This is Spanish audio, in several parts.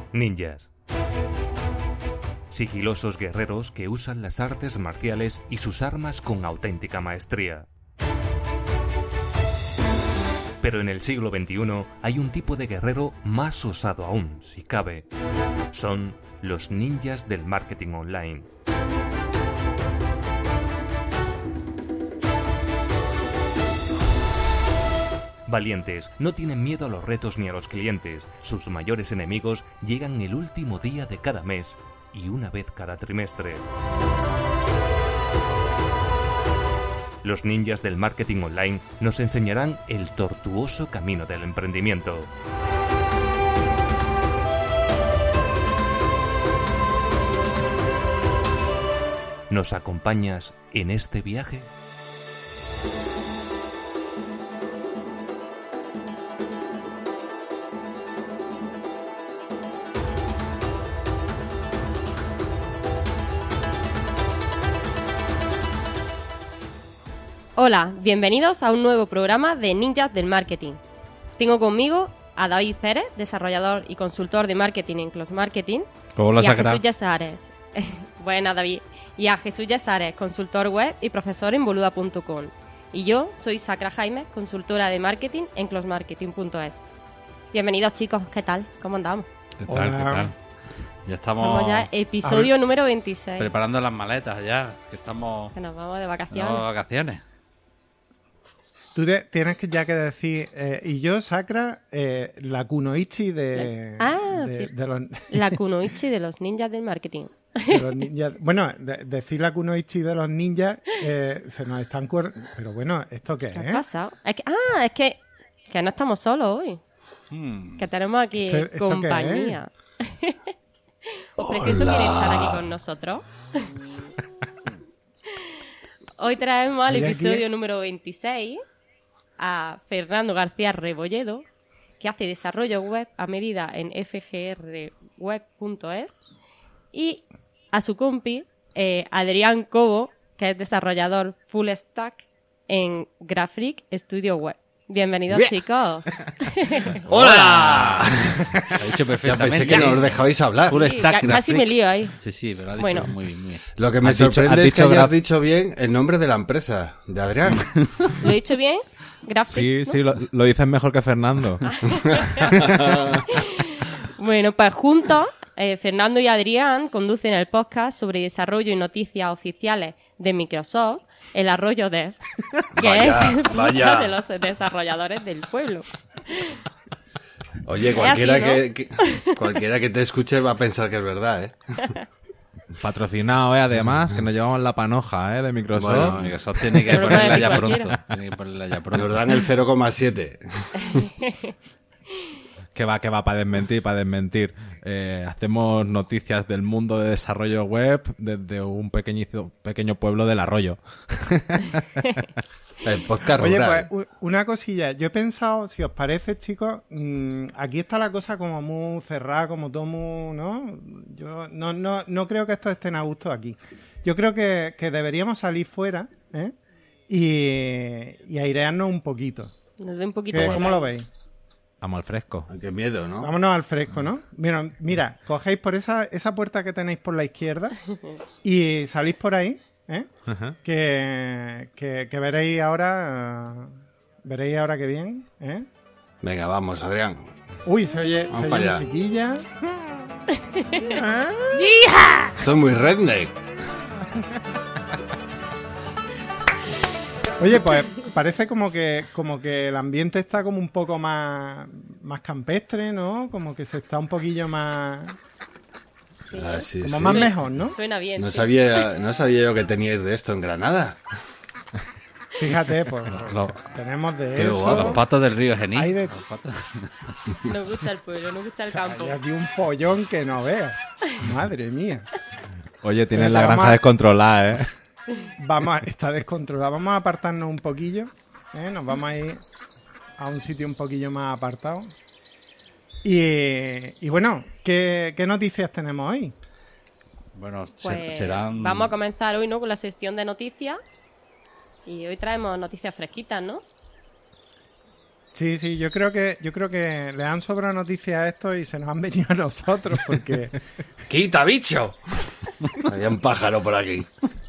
Ninjas. Sigilosos guerreros que usan las artes marciales y sus armas con auténtica maestría. Pero en el siglo XXI hay un tipo de guerrero más osado aún, si cabe. Son los ninjas del marketing online. Valientes, no tienen miedo a los retos ni a los clientes. Sus mayores enemigos llegan el último día de cada mes y una vez cada trimestre. Los ninjas del marketing online nos enseñarán el tortuoso camino del emprendimiento. ¿Nos acompañas en este viaje? Hola, bienvenidos a un nuevo programa de Ninjas del Marketing. Tengo conmigo a David Pérez, desarrollador y consultor de marketing en Close Marketing. Hola, y a Sacra. Jesús Yasares. Buena, David. Y a Jesús Yasares, consultor web y profesor en boluda.com. Y yo soy Sacra Jaime, consultora de marketing en closemarketing.es. Bienvenidos, chicos. ¿Qué tal? ¿Cómo andamos? ¿Qué tal? Hola. ¿Qué tal? Ya estamos Ya episodio número 26. preparando las maletas ya, que estamos Que nos vamos de de vacaciones. vacaciones. Tú tienes que decir, y yo, Sacra, la kunoichi de Sí. los, La kunoichi de los ninjas del marketing. de los ninjas. Bueno, decir la kunoichi de los ninjas se nos están... Pero bueno, ¿esto qué ¿Qué ha es? pasado? Es que no estamos solos hoy. Que tenemos aquí ¿Esto compañía. Presiento quiere estar aquí con nosotros. Hoy traemos al ¿Hay aquí? episodio número 26 a Fernando García Rebolledo, que hace desarrollo web a medida en fgrweb.es, y a su compi, Adrián Cobo, que es desarrollador full stack en Graphic Studio Web. Bienvenidos, Bien. chicos. ¡Hola! Lo ha dicho Ya perfectamente. pensé que no os dejabais hablar. Full Sí, stack casi me graphic. lío ahí. Sí, pero lo ha dicho Bueno. muy bien. Lo que me Has dicho- sorprende has es que dicho hayas graf- dicho bien el nombre de la empresa, de Adrián. ¿Lo he dicho bien? Graphic, Sí, ¿no? sí, lo dices mejor que Fernando. Bueno, pues juntos, Fernando y Adrián conducen el podcast sobre desarrollo y noticias oficiales de Microsoft, el arroyo dev, que Vaya, es el podcast vaya. de los desarrolladores del pueblo. Oye, Es cualquiera, así, ¿no? cualquiera que te escuche va a pensar que es verdad, ¿eh? Patrocinado, además, que nos llevamos la panoja, de Microsoft. Bueno, Microsoft tiene que Se lo puede ponerla decir ya cualquiera. pronto. Tiene que ponerla ya pronto. Nos dan el 0,7. Que va, para desmentir. Hacemos noticias del mundo de desarrollo web desde un pequeño pueblo del Arroyo. El podcast Oye, rural. pues una cosilla. Yo he pensado, si os parece, chicos, aquí está la cosa como muy cerrada, como todo muy... ¿no? Yo no creo que estos estén a gusto aquí. Yo creo que deberíamos salir fuera, ¿eh? Y airearnos un poquito. Nos da un poquito de ¿Cómo lo veis? Vamos al fresco. Qué miedo, ¿no? Vámonos al fresco, ¿no? Mira, cogéis por esa puerta que tenéis por la izquierda y salís por ahí, ¿eh? Ajá. Que veréis ahora que bien, ¿eh? Venga, vamos, Adrián. Uy, se oye Vamos para allá. musiquilla. Soy muy redneck. Oye, pues parece como que el ambiente está como un poco más campestre, ¿no? Como que se está un poquillo más... Sí, Ah, sí, como sí. más mejor, ¿no? Suena bien. No sí. sabía yo que teníais de esto en Granada. Fíjate, pues Lo- tenemos de Qué eso. guapo. Los patos del río Genil. Hay de- Los patos- Nos gusta el pueblo, nos gusta el campo. Hay aquí un follón que no veas. Madre mía. Oye, tienes Pero la vamos granja a- descontrolada, Está descontrolada. Vamos a apartarnos un poquillo. Nos vamos a ir a un sitio un poquillo más apartado. Y bueno, ¿qué noticias tenemos hoy? Bueno, Pues serán... vamos a comenzar hoy, ¿no?, con la sección de noticias. Y hoy traemos noticias fresquitas, ¿no? Sí, yo creo que le han sobrado noticias a esto y se nos han venido a nosotros porque... ¡Quita, bicho! Había un pájaro por aquí.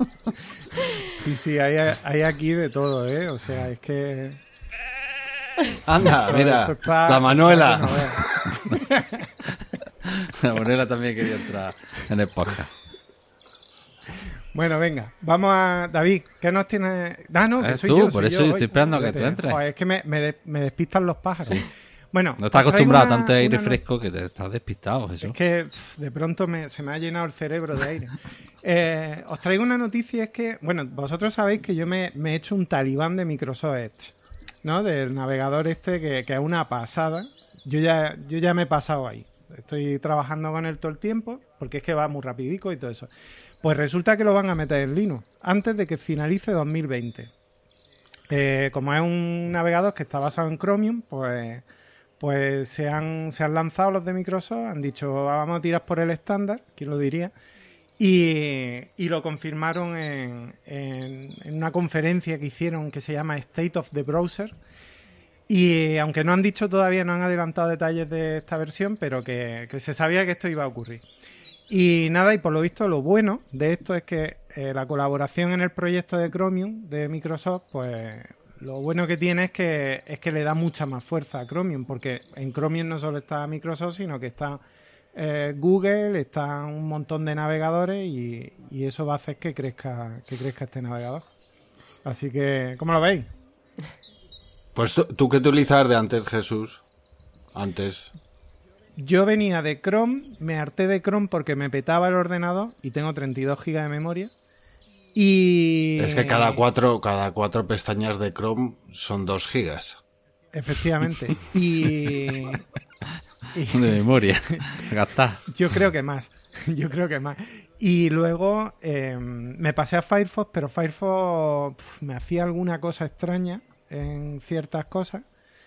Sí, hay aquí de todo, ¿eh? O sea, es que... Anda, mira, Esto está- la Manuela. La Manuela también quería entrar en el podcast. Bueno, venga, vamos a... David, ¿qué nos tienes? Ah, no, que Es soy tú, yo. por soy eso yo yo hoy. estoy esperando a que Joder, tú entres. joder, es que me despistan los pájaros. Bueno, No estás os traigo acostumbrado a una- tanto aire una fresco que te estás despistado, eso. Es que de pronto se me ha llenado el cerebro de aire. Os traigo una noticia, es que, bueno, vosotros sabéis que yo me he hecho un talibán de Microsoft Edge, ¿no? Del navegador este que es una pasada. Yo ya me he pasado ahí. Estoy trabajando con él todo el tiempo, porque es que va muy rapidico y todo eso. Pues resulta que lo van a meter en Linux, antes de que finalice 2020. Como es un navegador que está basado en Chromium, pues se han lanzado los de Microsoft, han dicho vamos a tirar por el estándar, ¿quién lo diría? Y lo confirmaron en una conferencia que hicieron que se llama State of the Browser. Y aunque no han dicho todavía, no han adelantado detalles de esta versión, pero que se sabía que esto iba a ocurrir. Y nada, y por lo visto lo bueno de esto es que la colaboración en el proyecto de Chromium de Microsoft, pues lo bueno que tiene es que le da mucha más fuerza a Chromium, porque en Chromium no solo está Microsoft, sino que está Google, está un montón de navegadores y eso va a hacer que crezca este navegador. Así que, ¿cómo lo veis? Pues tú qué utilizabas de antes, Jesús. Antes. Yo venía de Chrome, me harté de Chrome porque me petaba el ordenador y tengo 32 GB de memoria. Y... Es que cada cuatro pestañas de Chrome son 2 gigas. Efectivamente. Y De memoria. Gastar. yo creo que más. Y luego me pasé a Firefox, pero Firefox me hacía alguna cosa extraña en ciertas cosas.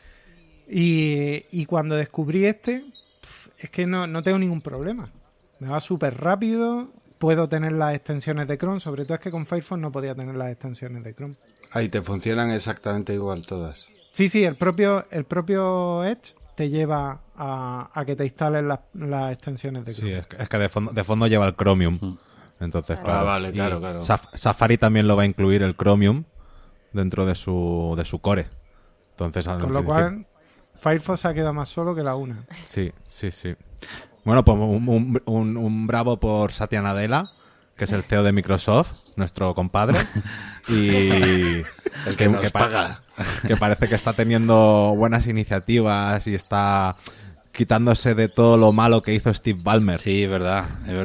Y cuando descubrí es que no tengo ningún problema. Me va súper rápido. Puedo tener las extensiones de Chrome. Sobre todo es que con Firefox no podía tener las extensiones de Chrome. Ahí te funcionan exactamente igual todas. Sí, el propio Edge te lleva a que te instales las extensiones de Chrome. Sí, es que de fondo lleva el Chromium. Entonces, Ah, claro. vale, Y claro. Safari también lo va a incluir el Chromium dentro de su core. Entonces, Con lo cual, Firefox ha quedado más solo que la una. Sí. Bueno, pues un bravo por Satya Nadella, que es el CEO de Microsoft, nuestro compadre. Y El que nos paga. que parece que está teniendo buenas iniciativas y está quitándose de todo lo malo que hizo Steve Ballmer. Sí, es verdad.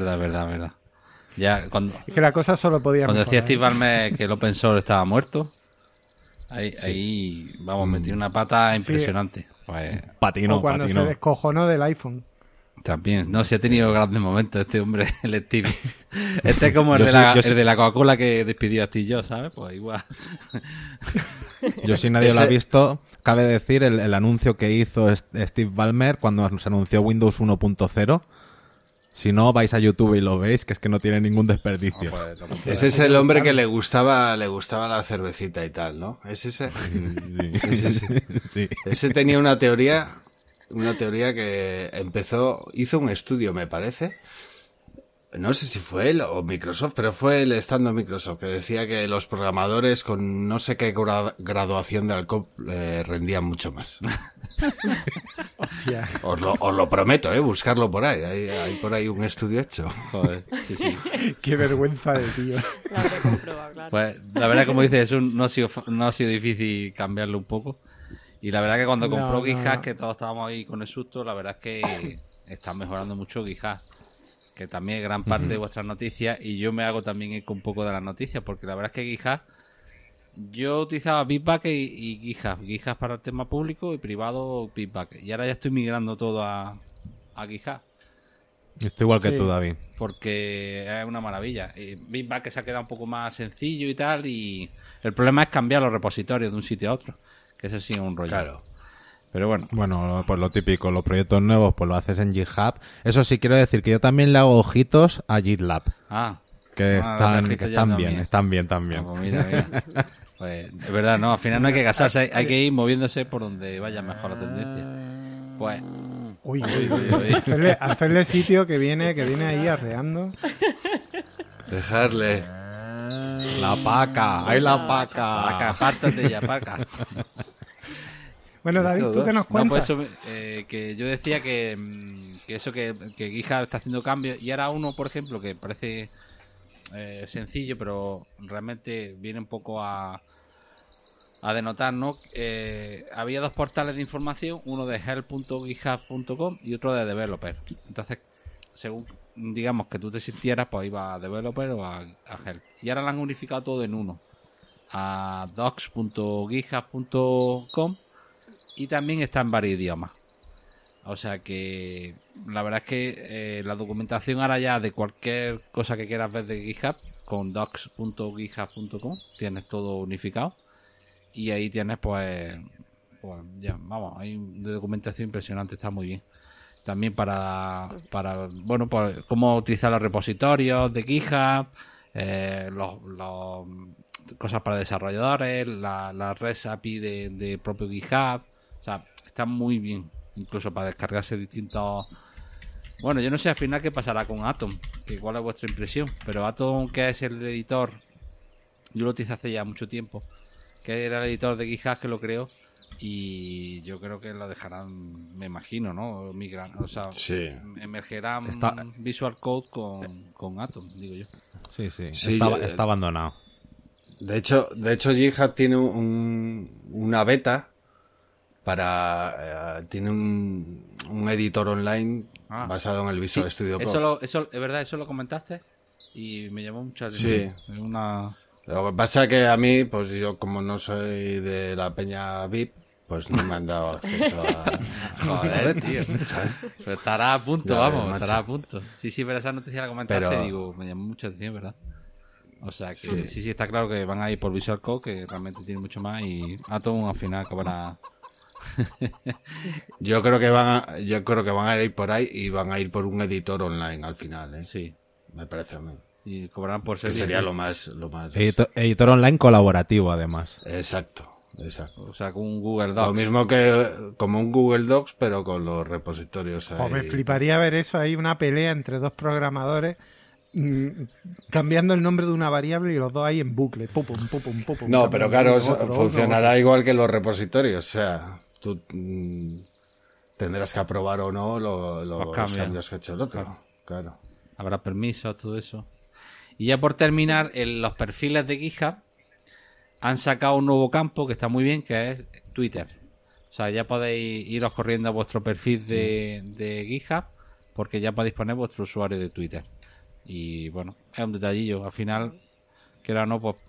Ya cuando Es que la cosa solo podía decía mejorar. Steve Ballmer que el open source estaba muerto, ahí vamos, metí una pata impresionante. Pues Patino. O cuando se descojonó del iPhone. también, no, si ha tenido grandes momentos este hombre, el Steve. Este es como el Yo de sí- la, la Coca-Cola que despidió a Steve Jobs, ¿sabes? Pues igual. Yo, si nadie lo ha Ese- visto, cabe decir el anuncio que hizo Steve Ballmer cuando se anunció Windows 1.0. Si no, vais a YouTube y lo veis, que es que no tiene ningún desperdicio. Ese es el hombre que le gustaba la cervecita y tal, ¿no? ¿Es ese? Es ese. Sí. Ese tenía una teoría que hizo un estudio, me parece. No sé si fue él o Microsoft, pero fue el estando Microsoft, que decía que los programadores con no sé qué graduación de alcohol rendían mucho más. Hostia. Os lo prometo, buscarlo por ahí. Hay por ahí un estudio hecho. Joder, sí. Qué vergüenza de tío. Lo habré comprobado, claro. Pues la verdad, como dices, no ha sido difícil cambiarlo un poco. Y la verdad que cuando No, compró no. GitHub, que todos estábamos ahí con el susto, la verdad es que está mejorando mucho GitHub. Que también es gran parte de vuestras noticias. Y yo me hago también eco un poco de las noticias, porque la verdad es que GitHub, yo utilizaba Bitbucket y GitHub. GitHub para el tema público y privado Bitbucket. Y ahora ya estoy migrando todo a GitHub. Estoy igual que Sí. tú, David. Porque es una maravilla. Bitbucket se ha quedado un poco más sencillo y tal, y el problema es cambiar los repositorios de un sitio a otro, que eso sí es un rollo. Claro. Pero bueno, Bueno, pues lo típico, los proyectos nuevos pues lo haces en GitHub. Eso sí, quiero decir que yo también le hago ojitos a GitLab. Que Ah, están lo trajiste ya bien, también. están bien también. pues mira. Pues es verdad, no, al final no hay que casarse, hay que ir moviéndose por donde vaya mejor la tendencia. Pues Uy. Hacerle sitio que viene ahí arreando. Dejarle. La paca, ¡ay la paca! Paca, apártate ya, Paca. Bueno, David, ¿tú qué nos No, pues cuentas? eso, que yo decía que eso que GitHub está haciendo cambios y ahora uno, por ejemplo, que parece sencillo, pero realmente viene un poco a denotar, ¿no? Había dos portales de información, uno de help.github.com y otro de developer. Entonces, según digamos que tú te sintieras, pues iba a developer o a help. Y ahora lo han unificado todo en uno, a docs.github.com, y también está en varios idiomas. O sea que la verdad es que la documentación ahora ya de cualquier cosa que quieras ver de GitHub, con docs.github.com tienes todo unificado. Y ahí tienes pues ya, vamos, hay de documentación impresionante, está muy bien. También para bueno, pues cómo utilizar los repositorios de GitHub, los cosas para desarrolladores, la REST API de propio GitHub. O sea, está muy bien, incluso para descargarse distintos. Bueno, yo no sé al final qué pasará con Atom, que cuál es vuestra impresión, pero Atom, que es el editor, yo lo utilicé hace ya mucho tiempo, que era el editor de GitHub que lo creó, y yo creo que lo dejarán, me imagino, ¿no? Migran, o sea, Sí. emergerán Visual Code con Atom, digo yo. Sí, sí, Sí, está abandonado. De hecho, GitHub tiene una beta tiene un editor online basado en el Visual Studio Code. Eso es verdad, eso lo comentaste y me llamó mucho la atención. Sí. Lo que pasa es que a mí, pues yo como no soy de la peña VIP, pues no me han dado acceso a... Joder, tío. ¿Sabes? Pero estará a punto, Ya, vamos, macho. estará a punto. Sí, pero esa noticia la comentaste Pero- y digo, me llamó mucha atención, ¿verdad? O sea que Sí. sí, está claro que van a ir por Visual Code, que realmente tiene mucho más, y Atom al final acabará... Yo creo que van a ir por ahí y van a ir por un editor online al final, ¿eh? Sí, Me parece a mí. y cobrarán por Que servicio. sería lo más... Editor online colaborativo, además. Exacto. O sea, con un Google Docs. Lo mismo que como un Google Docs, pero con los repositorios ahí. Me fliparía ver eso ahí, una pelea entre dos programadores cambiando el nombre de una variable y los dos ahí en bucle. Pum, pum, pum, pum, pum, No, pum, pero pum, claro, otro, funcionará igual que los repositorios. O sea, tú tendrás que aprobar o no los cambios que ha hecho el otro. Claro. Habrá permisos, todo eso. Y ya por terminar, en los perfiles de GitHub han sacado un nuevo campo que está muy bien, que es Twitter. O sea, ya podéis iros corriendo a vuestro perfil de GitHub, porque ya podéis poner vuestro usuario de Twitter. Y bueno, es un detallillo. Al final, que era no, pues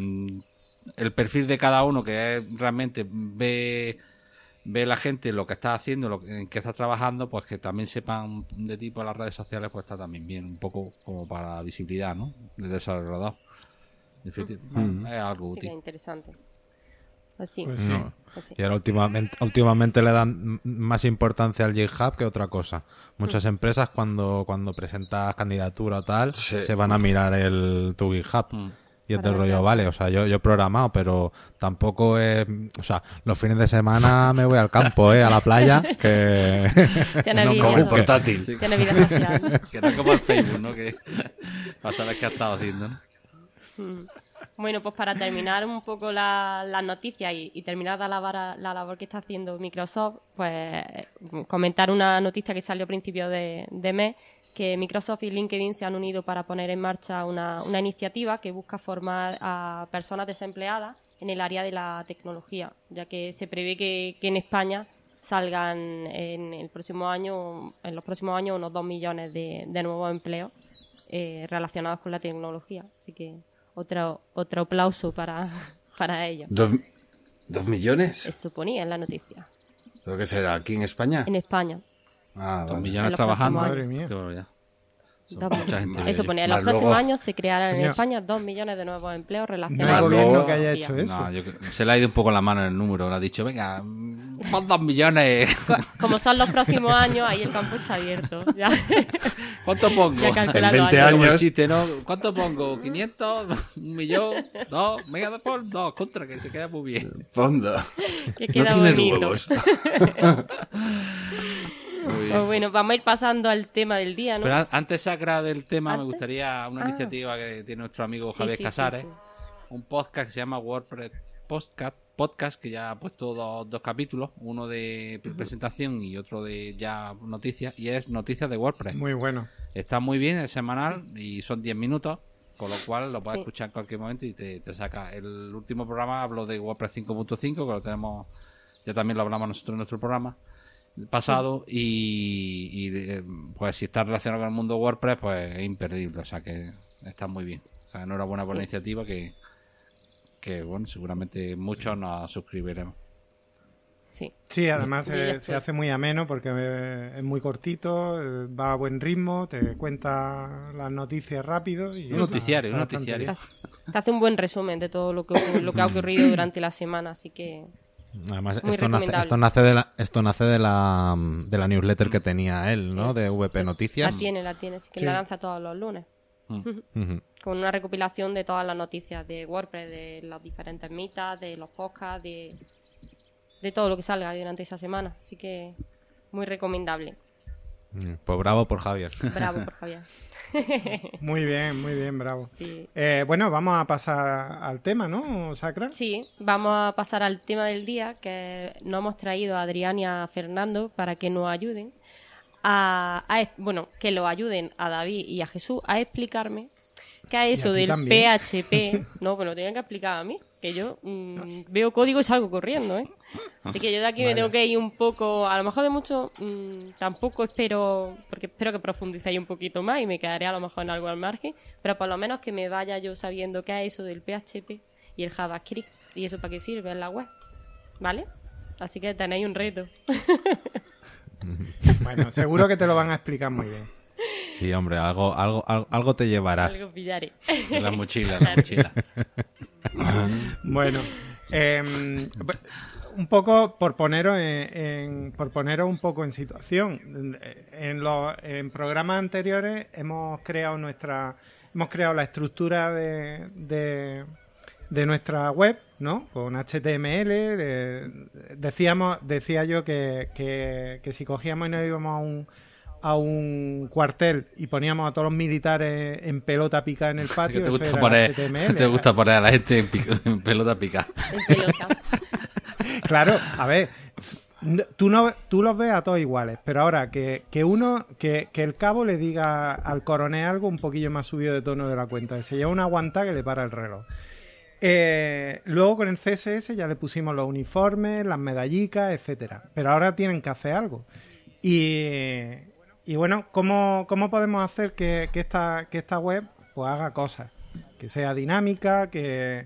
el perfil de cada uno, que es realmente ve la gente lo que está haciendo, en qué está trabajando, pues que también sepan de ti por las redes sociales, pues está también bien, un poco como para visibilidad, ¿no? De desarrollador. Es algo Sí, que útil. es interesante. Pues sí. Pues sí. No. Pues sí. Y ahora últimamente le dan más importancia al GitHub que otra cosa. Muchas empresas cuando presentas candidatura o tal, Sí. se van a mirar tu GitHub. Y es Para del ver rollo, qué vale, o sea, yo he programado, pero tampoco es... O sea, los fines de semana me voy al campo, a la playa, que... Tiene No, vida, Como un ¿no? portátil. Sí. Tiene vida social. Que no es como el Facebook, ¿no? Que para saber qué ha estado haciendo, ¿no? Bueno, pues para terminar un poco las noticias y terminar la labor que está haciendo Microsoft, pues comentar una noticia que salió a principios de mes, que Microsoft y LinkedIn se han unido para poner en marcha una iniciativa que busca formar a personas desempleadas en el área de la tecnología, ya que se prevé que en España salgan en los próximos años unos 2 millones de nuevos empleos relacionados con la tecnología. Así que otro aplauso para ellos. ¿2 millones? Se suponía en la noticia. ¿Pero qué será? ¿Aquí en España? En España. Ah, 2 vale. millones En los trabajando. próximos años. Madre mía. Qué barbaridad. mucha gente. Eso ponía, en los Más próximos luego- años se crearán en Coño. España 2 millones de nuevos empleos No hay relacionados Luego- gobierno con que haya la hecho tecnología. eso. No, se le ha ido un poco la mano en el número. Le ha dicho, venga, pon 2 millones. Como son los próximos años, ahí el campo está abierto. Ya, ¿Cuánto pongo? ya calculando En 20 años. Como el años. chiste, ¿no? ¿Cuánto pongo? ¿500? ¿1 millón? ¿2? Venga, por 2. Contra, que se queda muy bien. Fondo. Que No queda tienes bonito. huevos. Pues bueno, vamos a ir pasando al tema del día, ¿no? Pero antes, Sacra, del tema, me ¿Antes? gustaría una Ah. iniciativa que tiene nuestro amigo Sí, Javier sí, sí, Casares. sí. Un podcast que se llama WordPress Podcast, que ya ha puesto dos capítulos, uno de presentación y otro de ya noticias, y es Noticias de WordPress. Muy bueno. Está muy bien, es semanal y son 10 minutos, con lo cual lo puedes Sí. escuchar en cualquier momento y te saca. El último programa habló de WordPress 5.5, que lo tenemos, ya también lo hablamos nosotros en nuestro programa pasado, pues si está relacionado con el mundo WordPress, pues es imperdible, o sea que está muy bien. O sea, enhorabuena por la Sí. iniciativa que bueno, seguramente muchos nos suscribiremos. Sí. Sí, además Yo ya se estoy. hace muy ameno porque es muy cortito, va a buen ritmo, te cuenta las noticias rápido. Y Un noticiario, está un bastante noticiario. bien. Te hace un buen resumen de todo lo que ha ocurrido durante la semana, así que Además, Muy esto nace, recomendable. esto nace de la newsletter que tenía él, ¿no? De VP Noticias. la tiene, así que Sí. la lanza todos los lunes. Ujú. Con una recopilación de todas las noticias de WordPress, de las diferentes mitas, de los podcasts, de todo lo que salga durante esa semana. Así que muy recomendable. Pues bravo por Javier. Bravo por Javier. Muy bien, bravo. Sí. Bueno, vamos a pasar al tema, ¿no, Sacra? Sí, vamos a pasar al tema del día, que nos hemos traído a Adrián y a Fernando para que nos ayuden que lo ayuden a David y a Jesús a explicarme qué es Y eso a ti del también. PHP. No, pues lo tienen que explicar a mí, que yo veo código y salgo corriendo, ¿eh? Así que yo de aquí me tengo que ir un poco, a lo mejor de mucho, tampoco espero, porque espero que profundicéis un poquito más y me quedaré a lo mejor en algo al margen, pero por lo menos que me vaya yo sabiendo qué es eso del PHP y el JavaScript y eso para qué sirve en la web, ¿vale? Así que tenéis un reto. Bueno, seguro que te lo van a explicar muy bien. Sí, hombre, algo te llevarás. Algo pillaré. En la mochila, en la mochila. Bueno, un poco por poneros un poco en situación. En programas anteriores hemos creado la estructura de nuestra web, ¿no? Con HTML. Decía yo que si cogíamos y nos íbamos a un cuartel y poníamos a todos los militares en pelota picada en el patio, ¿Qué te eso gusta era poner, HTML. te gusta poner a la gente en pelota pica? En pelota. Claro, a ver, tú los ves a todos iguales, pero ahora que el cabo le diga al coronel algo un poquillo más subido de tono de la cuenta, que se lleva una aguantada que le para el reloj. Luego con el CSS ya le pusimos los uniformes, las medallicas, etcétera, pero ahora tienen que hacer algo. Y bueno, ¿cómo podemos hacer que esta web pues haga cosas? Que sea dinámica, que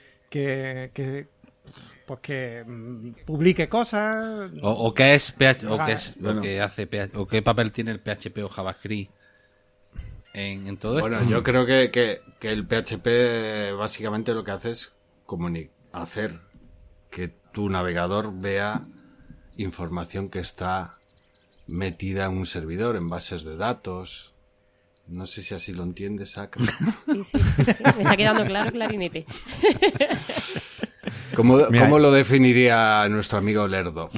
publique cosas. ¿O qué es PHP, o Ah, qué es bueno. lo que hace PHP, o qué papel tiene el PHP o JavaScript en todo Bueno, esto? yo creo que el PHP básicamente lo que hace es hacer que tu navegador vea información que está metida en un servidor, en bases de datos. No sé si así lo entiendes, Sacra. Sí. Me está quedando claro, clarinete. ¿Cómo Mira, lo definiría nuestro amigo Lerdov?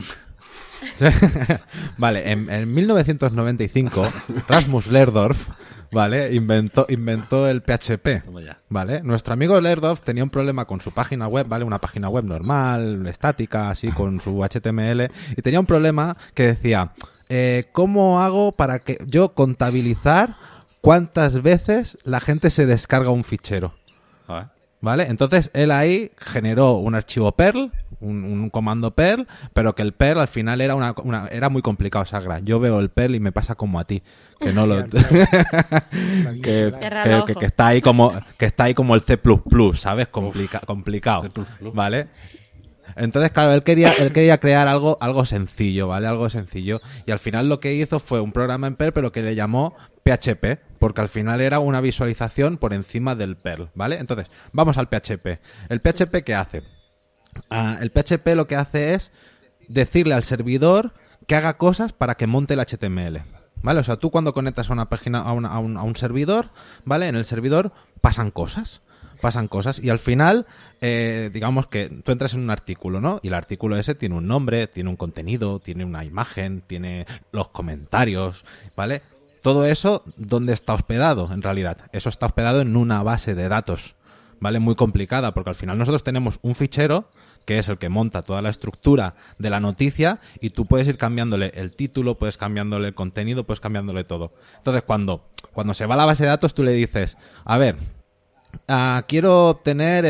Vale, en 1995 Rasmus Lerdorf, ¿vale? inventó el PHP. Toma ya. ¿Vale? Nuestro amigo Lerdorf tenía un problema con su página web, ¿vale? Una página web normal, estática, así, con su HTML. Y tenía un problema que decía, ¿cómo hago para que yo contabilizar cuántas veces la gente se descarga un fichero? Joder. ¿Vale? Entonces él ahí generó un archivo Perl, un comando Perl, pero que el Perl al final era era muy complicado, Sagra. Yo veo el Perl y me pasa como a ti, que no lo que está ahí como el C++, ¿sabes? Complicado, C++. ¿vale? Entonces, claro, él quería crear algo sencillo, ¿vale? Algo sencillo. Y al final lo que hizo fue un programa en Perl, pero que le llamó PHP, porque al final era una visualización por encima del Perl, ¿vale? Entonces, vamos al PHP. ¿El PHP qué hace? El PHP lo que hace es decirle al servidor que haga cosas para que monte el HTML, ¿vale? O sea, tú cuando conectas a una página, a un servidor, ¿vale? En el servidor pasan cosas y al final, digamos que tú entras en un artículo, ¿no? Y el artículo ese tiene un nombre, tiene un contenido, tiene una imagen, tiene los comentarios, ¿vale? Todo eso, ¿dónde está hospedado en realidad? Eso está hospedado en una base de datos, ¿vale? Muy complicada, porque al final nosotros tenemos un fichero que es el que monta toda la estructura de la noticia y tú puedes ir cambiándole el título, puedes cambiándole el contenido, puedes cambiándole todo. Entonces, cuando se va a la base de datos, tú le dices, a ver, quiero obtener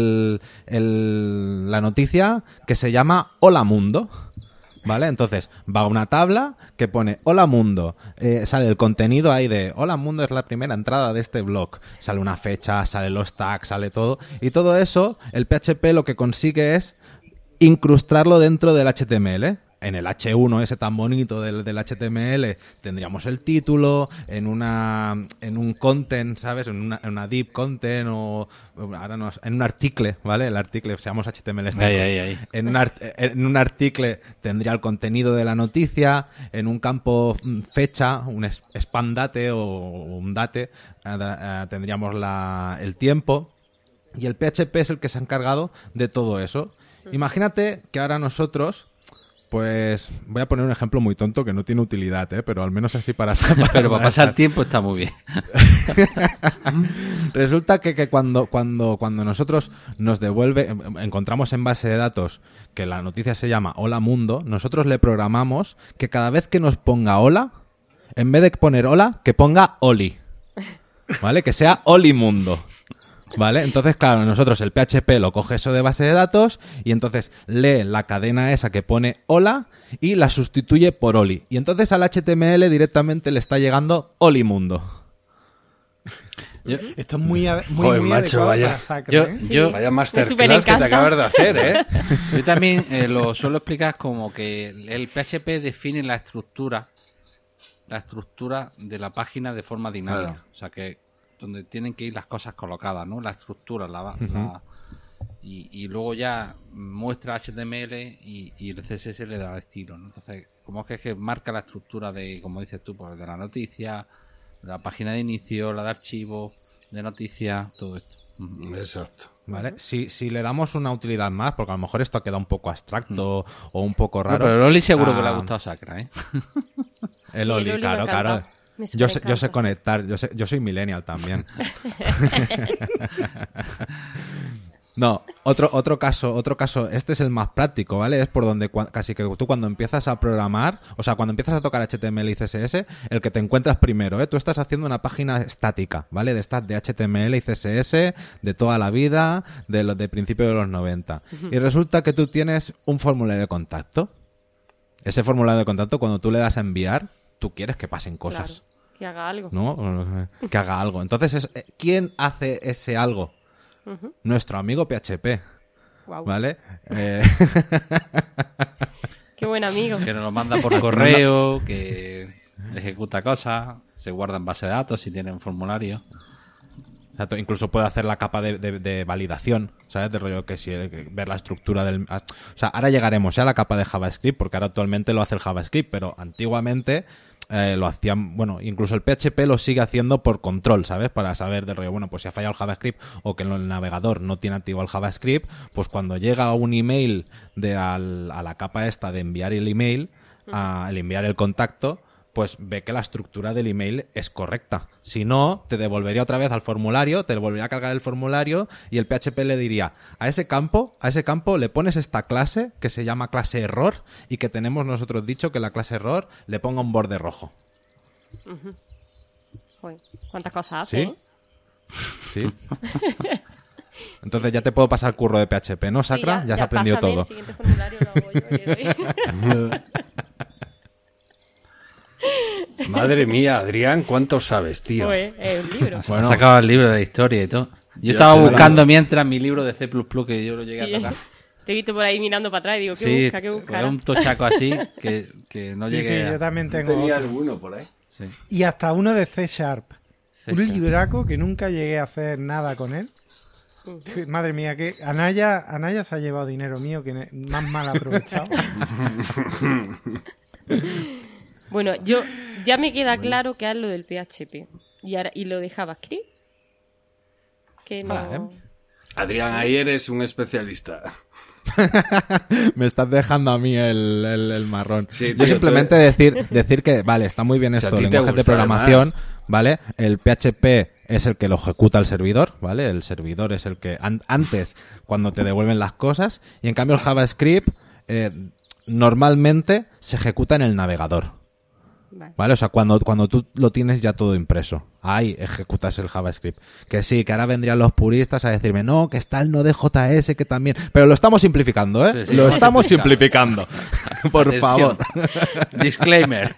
la noticia que se llama Hola Mundo, ¿vale? Entonces va a una tabla que pone Hola Mundo, sale el contenido ahí de Hola Mundo es la primera entrada de este blog, sale una fecha, sale los tags, sale todo, y todo eso el PHP lo que consigue es incrustarlo dentro del HTML. En el H1 ese tan bonito del HTML tendríamos el título, en un content, ¿sabes? En una div content o ahora no, en un article, ¿vale? El article, seamos HTML. Ahí. En un article tendría el contenido de la noticia, en un campo fecha, un span date o un date, tendríamos el tiempo, y el PHP es el que se ha encargado de todo eso. Imagínate que ahora nosotros, pues voy a poner un ejemplo muy tonto que no tiene utilidad, pero al menos así para pero para pasar tiempo está muy bien. Resulta que cuando nosotros nos encontramos en base de datos que la noticia se llama Hola Mundo, nosotros le programamos que cada vez que nos ponga hola, en vez de poner hola, que ponga Oli, ¿vale? Que sea Oli Mundo. ¿Vale? Entonces, claro, nosotros el PHP lo coge eso de base de datos y entonces lee la cadena esa que pone hola y la sustituye por Oli. Y entonces al HTML directamente le está llegando Oli Mundo. Esto es muy Joder, muy macho, adecuado para Sacra, vaya masterclass que te acabas de hacer, ¿eh? Yo también lo suelo explicar como que el PHP define la estructura de la página de forma dinámica. Claro. O sea que donde tienen que ir las cosas colocadas, ¿no? La estructura, y luego ya muestra HTML y el CSS le da estilo, ¿no? Entonces, como es que marca la estructura de, como dices tú, pues de la noticia, la página de inicio, la de archivo, de noticias, todo esto. Exacto. ¿Vale? Si le damos una utilidad más, porque a lo mejor esto ha quedado un poco abstracto o un poco raro. No, pero el Oli seguro que le ha gustado a Sacra, ¿eh? El Oli, claro. Yo sé conectar, yo soy millennial también. No, otro caso, este es el más práctico, ¿vale? Es por donde casi que tú cuando empiezas a programar, o sea, cuando empiezas a tocar HTML y CSS, el que te encuentras primero, ¿eh? Tú estás haciendo una página estática, ¿vale? De HTML y CSS de toda la vida, de principio de los 90. Y resulta que tú tienes un formulario de contacto. Ese formulario de contacto, cuando tú le das a enviar, tú quieres que pasen cosas. Claro, que haga algo. ¿No? Que haga algo. Entonces, ¿quién hace ese algo? Nuestro amigo PHP. Wow. ¿Vale? Qué buen amigo. Que nos lo manda por correo, que ejecuta cosas, se guarda en base de datos si tiene un formulario. Exacto, incluso puede hacer la capa de validación, ¿sabes? De rollo que si ver la estructura del... O sea, ahora llegaremos a la capa de JavaScript, porque ahora actualmente lo hace el JavaScript, pero antiguamente lo hacían... Bueno, incluso el PHP lo sigue haciendo por control, ¿sabes? Para saber del rollo, bueno, pues si ha fallado el JavaScript o que el navegador no tiene activo el JavaScript, pues cuando llega un email a la capa esta de enviar el email, al enviar el contacto, pues ve que la estructura del email es correcta. Si no, te devolvería otra vez al formulario, te volvería a cargar el formulario y el PHP le diría, a ese campo le pones esta clase que se llama clase error y que tenemos nosotros dicho que la clase error le ponga un borde rojo. Joder, ¿cuántas cosas hace? ¿Sí? Sí. Entonces ya te puedo pasar el curro de PHP, ¿no, Sacra? Sí, ya has aprendido pásame todo. El siguiente formulario lo hago yo. Madre mía, Adrián, ¿cuánto sabes, tío? Joder, es un libro. Bueno. Ha sacado el libro de historia y todo. Yo estaba buscando mientras mi libro de C++ que yo lo llegué Sí. a tocar. Te he visto por ahí mirando para atrás y digo, ¿qué Sí, busca? ¿Qué busca? era un tochaco así que no Sí, llegué yo a... también tengo Tenía otro. alguno por ahí. Sí. y hasta uno de C#. C#. Un libraco que nunca llegué a hacer nada con él. Madre mía, que Anaya se ha llevado dinero mío que más mal aprovechado. Bueno, yo ya me queda claro que es lo del PHP y lo de JavaScript. Que no... Vale. Adrián, ahí eres un especialista. Me estás dejando a mí el marrón. Sí, Yo tío, simplemente decir que, vale, está muy bien Si a esto, ti te lenguajes de gusta, programación, además. ¿vale? El PHP es el que lo ejecuta el servidor, ¿vale? El servidor es el que antes, cuando te devuelven las cosas, y en cambio el JavaScript normalmente se ejecuta en el navegador. Vale. ¿Vale? O sea, cuando tú lo tienes ya todo impreso. Ahí ejecutas el JavaScript. Que sí, que ahora vendrían los puristas a decirme, no, que está el Node.js que también... Pero lo estamos simplificando, ¿eh? Sí, lo vamos estamos simplificando. simplificando. Por Atención. favor. Disclaimer.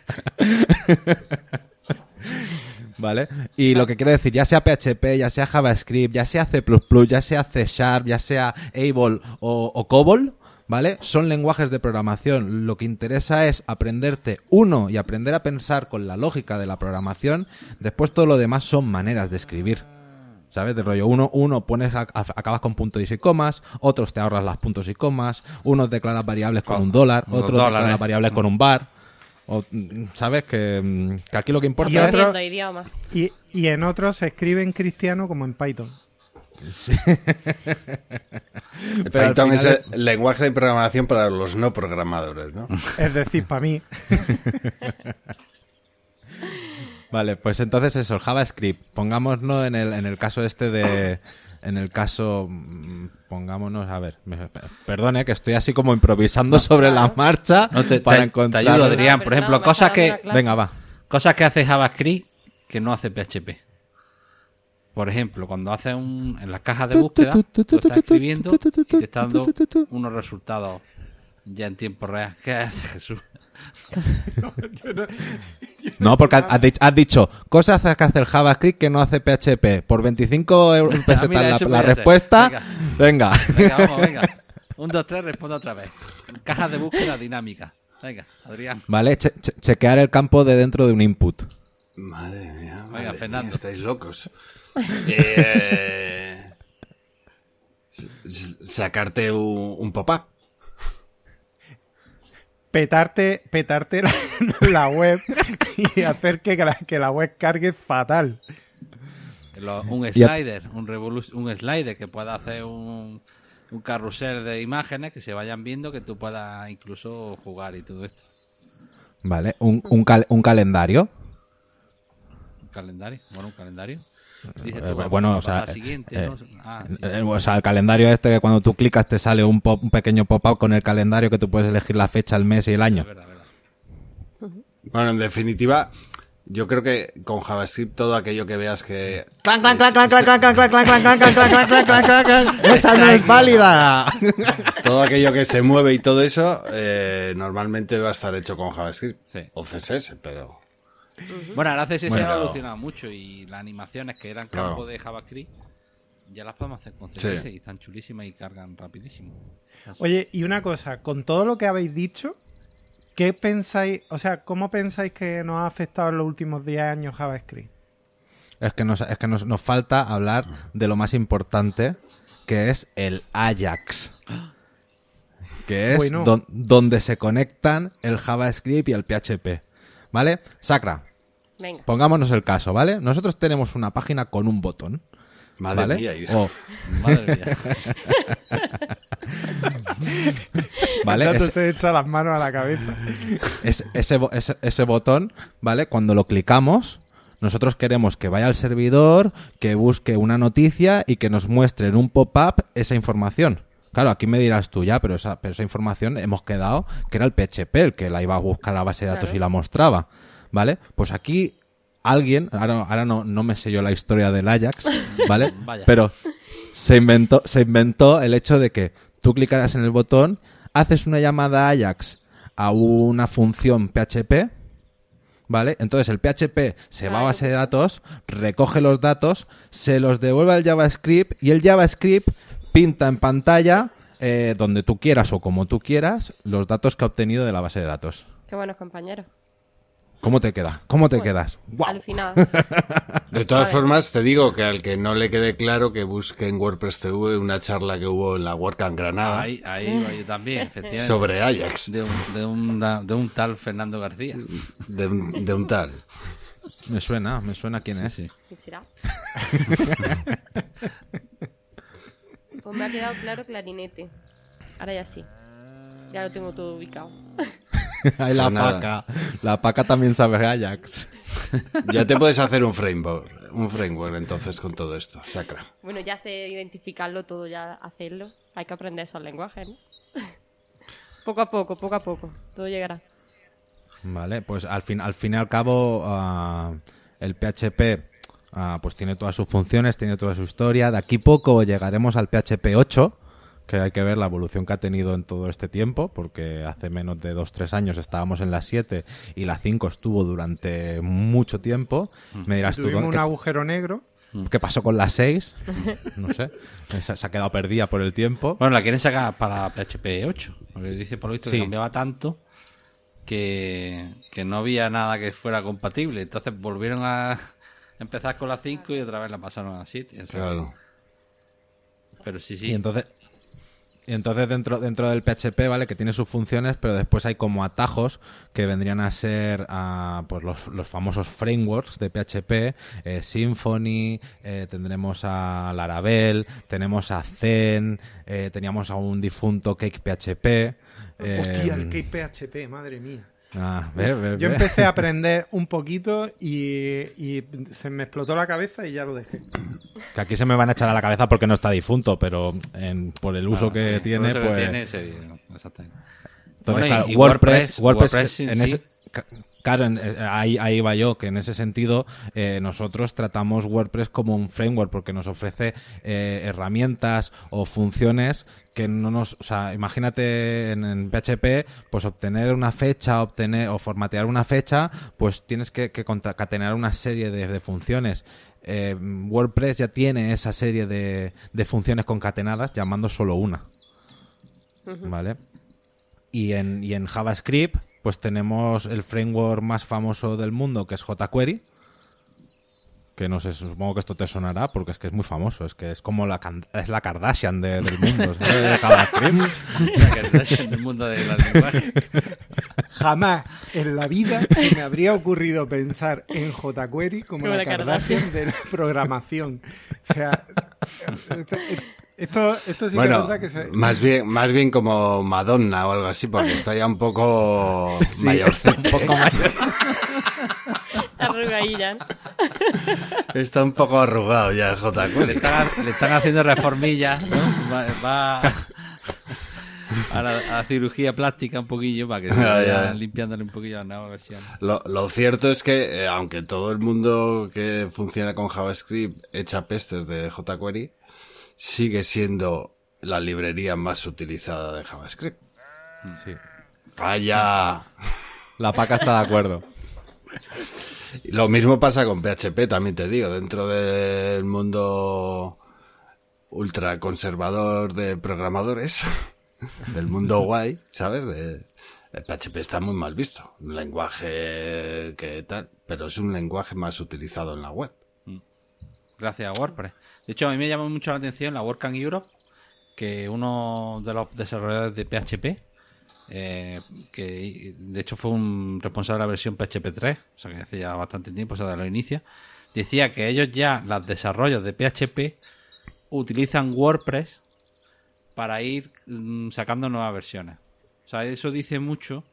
¿Vale? Y lo que quiero decir, ya sea PHP, ya sea JavaScript, ya sea C++, ya sea C#, ya sea Able o COBOL, ¿vale? Son lenguajes de programación. Lo que interesa es aprenderte uno y aprender a pensar con la lógica de la programación. Después todo lo demás son maneras de escribir. ¿Sabes? De rollo, uno pones acabas con puntos y comas, otros te ahorras las puntos y comas, unos declaras variables con un dólar, otros declaras variables con un bar. ¿Sabes? Que aquí lo que importa Y es... otro- Aprendiendo idiomas. Y en otros se escribe en cristiano como en Python. Pero al Python final es el lenguaje de programación para los no programadores, ¿no? Es decir, para mí. Vale, pues entonces eso, el JavaScript. Pongámonos en el caso este de... En el caso... Pongámonos, a ver... Perdone, que estoy así como improvisando sobre la marcha No, te para ayudo, encontrar... Adrián. Por ejemplo, me cosas está dando que, una clase. Venga, va. cosas que hace JavaScript que no hace PHP. Por ejemplo, cuando haces en la caja de búsqueda, tú estás escribiendo y te está dando unos resultados ya en tiempo real. ¿Qué hace Jesús? No, porque has dicho cosas que hace el JavaScript que no hace PHP. Por 25 euros pesetas mira, eso la puede ser. respuesta. Venga. Venga, vamos, venga. 1, 2, 3, responde otra vez. Caja de búsqueda dinámica. Venga, Adrián. Vale, chequear el campo de dentro de un input. Madre mía, Venga, Fernando. estáis locos. Sacarte un pop-up. Petarte la web y hacer que la web cargue fatal. Un slider, un slider que pueda hacer un carrusel de imágenes que se vayan viendo, que tú puedas incluso jugar y todo esto. Vale, un calendario. Un calendario. Bueno, un calendario. Dices tú, Bueno, va a o sea, pasar siguiente, ¿no? Sí. O sea, el calendario este que cuando tú clicas te sale un pequeño pop-up con el calendario que tú puedes elegir la fecha, el mes y el año. Es verdad. Bueno, en definitiva, yo creo que con JavaScript todo aquello que veas que... ¡Esa no es válida! Todo aquello que se mueve y todo eso, normalmente va a estar hecho con JavaScript. Sí. O CSS, pero... Bueno, ahora CSS Bueno. ha evolucionado mucho y las animaciones que eran campo Claro. de JavaScript ya las podemos hacer con CSS Sí. y están chulísimas y cargan rapidísimo. Oye, y una cosa, con todo lo que habéis dicho, ¿qué pensáis, o sea, cómo pensáis que nos ha afectado en los últimos 10 años JavaScript? Es que nos falta hablar de lo más importante, que es el Ajax. Que es Bueno. donde se conectan el JavaScript y el PHP. ¿Vale? Sacra, Venga. pongámonos el caso, ¿vale? Nosotros tenemos una página con un botón. Madre ¿Vale? mía. O, Madre mía. ¿vale? Fernando se echa las manos a la cabeza. Ese botón, ¿vale? Cuando lo clicamos, nosotros queremos que vaya al servidor, que busque una noticia y que nos muestre en un pop-up esa información. Claro, aquí me dirás tú ya, pero esa información hemos quedado que era el PHP el que la iba a buscar a la base de datos Claro. y la mostraba, ¿vale? Pues aquí alguien, ahora no me sé yo la historia del Ajax, ¿vale? Vaya. Pero se inventó el hecho de que tú clicaras en el botón, haces una llamada Ajax a una función PHP, ¿vale? Entonces el PHP se va a base de datos, recoge los datos, se los devuelve al JavaScript y el JavaScript pinta en pantalla donde tú quieras o como tú quieras los datos que ha obtenido de la base de datos. Qué buenos compañeros. ¿Cómo te queda? ¿Cómo te quedas? ¡Guau! Alucinada. De todas formas, te digo que al que no le quede claro que busque en WordPress TV una charla que hubo en la WordCamp Granada Ahí va yo también, efectivamente. sobre Ajax, De un tal Fernando García. de un tal. Me suena quién es. Sí. ¿Qué será? Pues me ha quedado claro clarinete. Ahora ya sí. Ya lo tengo todo ubicado. Ahí la Pues nada. paca. La paca también sabe Ajax. Ya te puedes hacer un framework entonces con todo esto, Sacra. Bueno, ya sé identificarlo todo, ya hacerlo. Hay que aprender esos lenguajes, ¿no? Poco a poco, todo llegará. Vale, pues al fin y al cabo el PHP pues tiene todas sus funciones, tiene toda su historia. De aquí poco llegaremos al PHP 8, que hay que ver la evolución que ha tenido en todo este tiempo, porque hace menos de 2-3 años estábamos en la 7 y la 5 estuvo durante mucho tiempo. Me dirás tú, Tuvimos un agujero negro. ¿qué pasó con la 6? No sé, se ha quedado perdida por el tiempo. Bueno, la quieren sacar para PHP 8, porque dice por lo visto Sí. que cambiaba tanto que no había nada que fuera compatible. Entonces volvieron a empezar con la 5 y otra vez la pasaron a la 7. O sea, Claro. pero sí. Y entonces dentro del PHP, ¿vale? Que tiene sus funciones, pero después hay como atajos que vendrían a ser pues los famosos frameworks de PHP, Symfony, tendremos a Laravel, tenemos a Zen, teníamos a un difunto Cake PHP. Hostia, el Cake PHP, madre mía. Ve. Yo empecé a aprender un poquito y se me explotó la cabeza y ya lo dejé. Que aquí se me van a echar a la cabeza porque no está difunto, pero por el uso que sí, tiene, por eso pues... que tiene, exactamente. Entonces, Bueno, claro, y WordPress en en sí. ese... Claro, ahí va yo, que en ese sentido nosotros tratamos WordPress como un framework porque nos ofrece herramientas o funciones que no nos... O sea, imagínate en PHP, pues obtener una fecha, o formatear una fecha, pues tienes que concatenar una serie de funciones. WordPress ya tiene esa serie de funciones concatenadas llamando solo una. ¿Vale? Y en JavaScript pues tenemos el framework más famoso del mundo, que es jQuery, que no sé, supongo que esto te sonará porque es que es muy famoso, es que es como la Kardashian del mundo, ¿sabes? De JavaScript. La Kardashian del mundo de la lenguaje. Jamás en la vida se me habría ocurrido pensar en jQuery como la Kardashian de la programación. O sea, esto sí que es Bueno, verdad que se... más bien como Madonna o algo así, porque está ya un poco mayorcita. Un poco mayor. Arrugadilla. Está un poco arrugado ya el Le jQuery. están haciendo reformillas, ¿no? Va a la cirugía plástica un poquillo para que se vaya limpiándole un poquillo la nueva versión. Lo cierto es que, aunque todo el mundo que funciona con JavaScript echa pestes de jQuery, sigue siendo la librería más utilizada de JavaScript. Sí. ¡Calla! La paca está de acuerdo. Lo mismo pasa con PHP, también te digo, dentro del mundo ultra conservador de programadores, del mundo guay, ¿sabes? El PHP está muy mal visto, un lenguaje que tal, pero es un lenguaje más utilizado en la web. Gracias a WordPress. De hecho, a mí me llamó mucho la atención la WordCamp Europe, que uno de los desarrolladores de PHP, que de hecho fue un responsable de la versión PHP 3, o sea que hace ya bastante tiempo, o sea, de los inicios, decía que ellos ya, los desarrollos de PHP, utilizan WordPress para ir sacando nuevas versiones. O sea, eso dice mucho,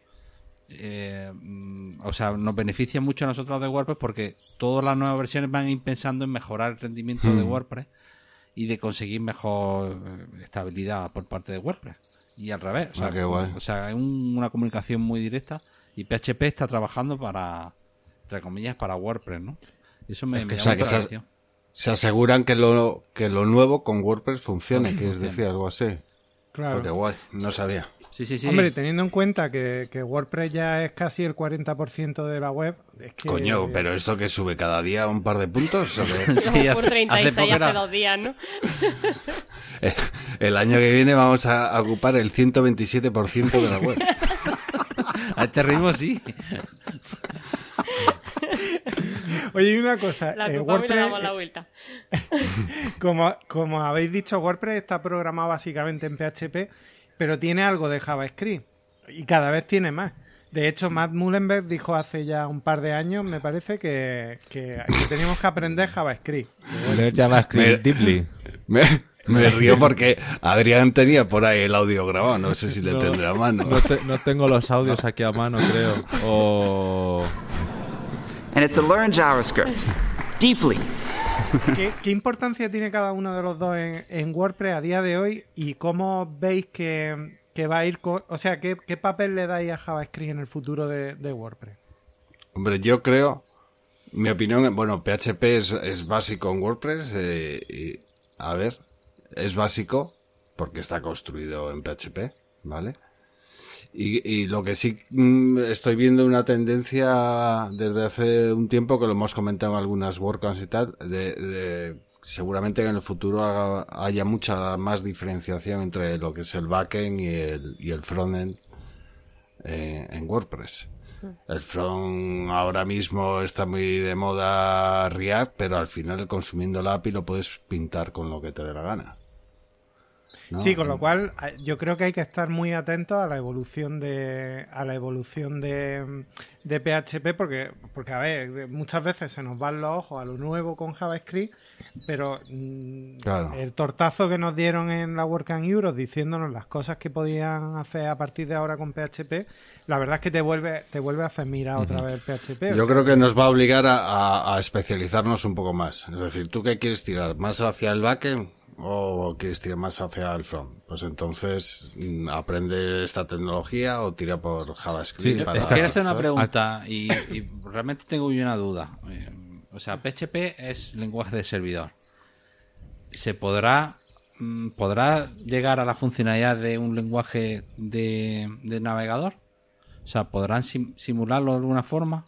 o sea, nos beneficia mucho a nosotros de WordPress porque todas las nuevas versiones van a ir pensando en mejorar el rendimiento de WordPress y de conseguir mejor estabilidad por parte de WordPress. Y al revés, o sea, qué guay. O sea, es una comunicación muy directa y PHP está trabajando para, entre comillas, para WordPress, ¿no? Eso me llama o sea, mucho que la atención. Se aseguran que lo nuevo con WordPress funcione, quieres funcione. decir algo así. Claro. Porque guay, no sabía. Sí. Hombre, teniendo en cuenta que WordPress ya es casi el 40% de la web, es que... Coño, pero esto que sube cada día un par de puntos, ¿o qué? Sí, Por 36 poco hace era- 2 días, ¿no? El año que viene vamos a ocupar el 127% de la web. A este ritmo sí. Oye, y una cosa. La tocamos y le damos la WordPress, vuelta. como habéis dicho, WordPress está programado básicamente en PHP, pero tiene algo de JavaScript. Y cada vez tiene más. De hecho, Matt Mullenberg dijo hace ya un par de años, me parece, que teníamos que aprender JavaScript. Leer JavaScript deeply. Me río porque Adrián tenía por ahí el audio grabado, no sé si le tendré a mano. No tengo los audios aquí a mano, creo. And it's to learn JavaScript deeply. ¿Qué importancia tiene cada uno de los dos en WordPress a día de hoy y cómo veis que va a ir o sea, ¿qué papel le dais a JavaScript en el futuro de WordPress? Hombre, yo creo, mi opinión, bueno, PHP es básico en WordPress, y, a ver, es básico porque está construido en PHP, ¿vale? Y lo que sí estoy viendo una tendencia desde hace un tiempo, que lo hemos comentado en algunas WordCamps y tal, de seguramente que en el futuro haya mucha más diferenciación entre lo que es el backend y el frontend en WordPress. El front ahora mismo está muy de moda React, pero al final consumiendo la API lo puedes pintar con lo que te dé la gana, ¿no? Sí, con lo cual yo creo que hay que estar muy atentos a la evolución de PHP porque a ver, muchas veces se nos van los ojos a lo nuevo con JavaScript, pero Claro. el tortazo que nos dieron en la WordCamp Europe diciéndonos las cosas que podían hacer a partir de ahora con PHP, la verdad es que te vuelve a hacer mirar otra vez PHP. Yo creo que nos va a obligar a especializarnos un poco más. Es decir, ¿tú qué quieres tirar? ¿Más hacia el backend o quieres tirar más hacia el front? Pues entonces aprende esta tecnología o tira por JavaScript. Sí, para, es que Quiero hacer una ¿sabes? pregunta y realmente tengo yo una duda. O sea, PHP es lenguaje de servidor. ¿Se podrá llegar a la funcionalidad de un lenguaje de navegador? O sea, ¿podrán simularlo de alguna forma?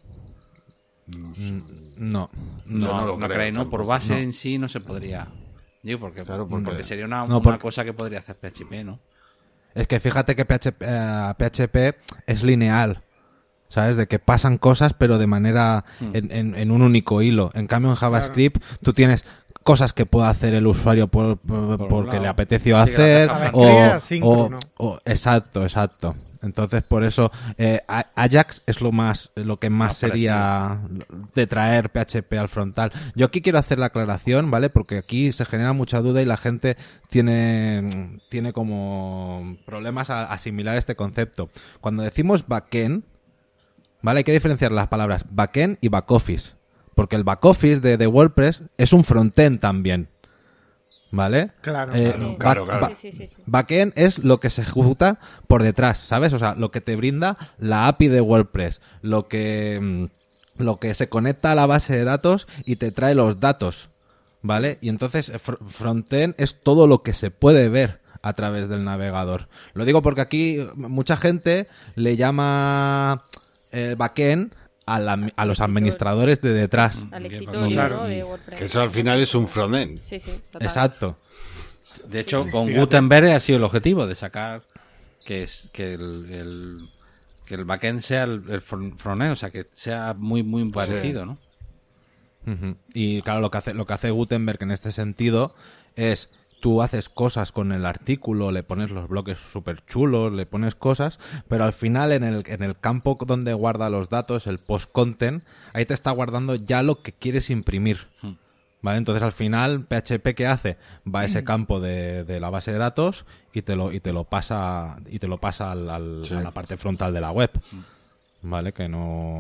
No. no lo creo, creéis, ¿no? Por tampoco, base no. en sí no se podría. Digo, porque sería una porque- cosa que podría hacer PHP, ¿no? Es que fíjate que PHP es lineal, ¿sabes? De que pasan cosas, pero de manera en un único hilo. En cambio, en JavaScript tú tienes cosas que puede hacer el usuario porque le apeteció Sí, que hacer la deja JavaScript es asíncrono. exacto. Entonces, por eso Ajax es lo que más Más sería de traer PHP al frontal. Yo aquí quiero hacer la aclaración, ¿vale? Porque aquí se genera mucha duda y la gente tiene como problemas a asimilar este concepto. Cuando decimos backend, ¿vale? Hay que diferenciar las palabras backend y backoffice. Porque el backoffice de WordPress es un frontend también. ¿Vale? Claro. Claro. Sí. Backend es lo que se ejecuta por detrás, ¿sabes? O sea, lo que te brinda la API de WordPress, lo que se conecta a la base de datos y te trae los datos, ¿vale? Y entonces frontend es todo lo que se puede ver a través del navegador. Lo digo porque aquí mucha gente le llama backend a los administradores de detrás. Al escritorio, Claro. ¿no? De WordPress. Que eso al final es un frontend. Sí, total. Exacto. De hecho, con Gutenberg ha sido el objetivo de sacar que el backend sea el frontend, o sea, que sea muy parecido, ¿no? Ujú. Y claro, lo que hace Gutenberg en este sentido es tú haces cosas con el artículo, le pones los bloques súper chulos, le pones cosas, pero al final en el campo donde guarda los datos, el post-content, ahí te está guardando ya lo que quieres imprimir. ¿Vale? Entonces al final, PHP ¿qué hace? Va a ese campo de la base de datos y te lo pasa a la parte frontal de la web. ¿Vale? Que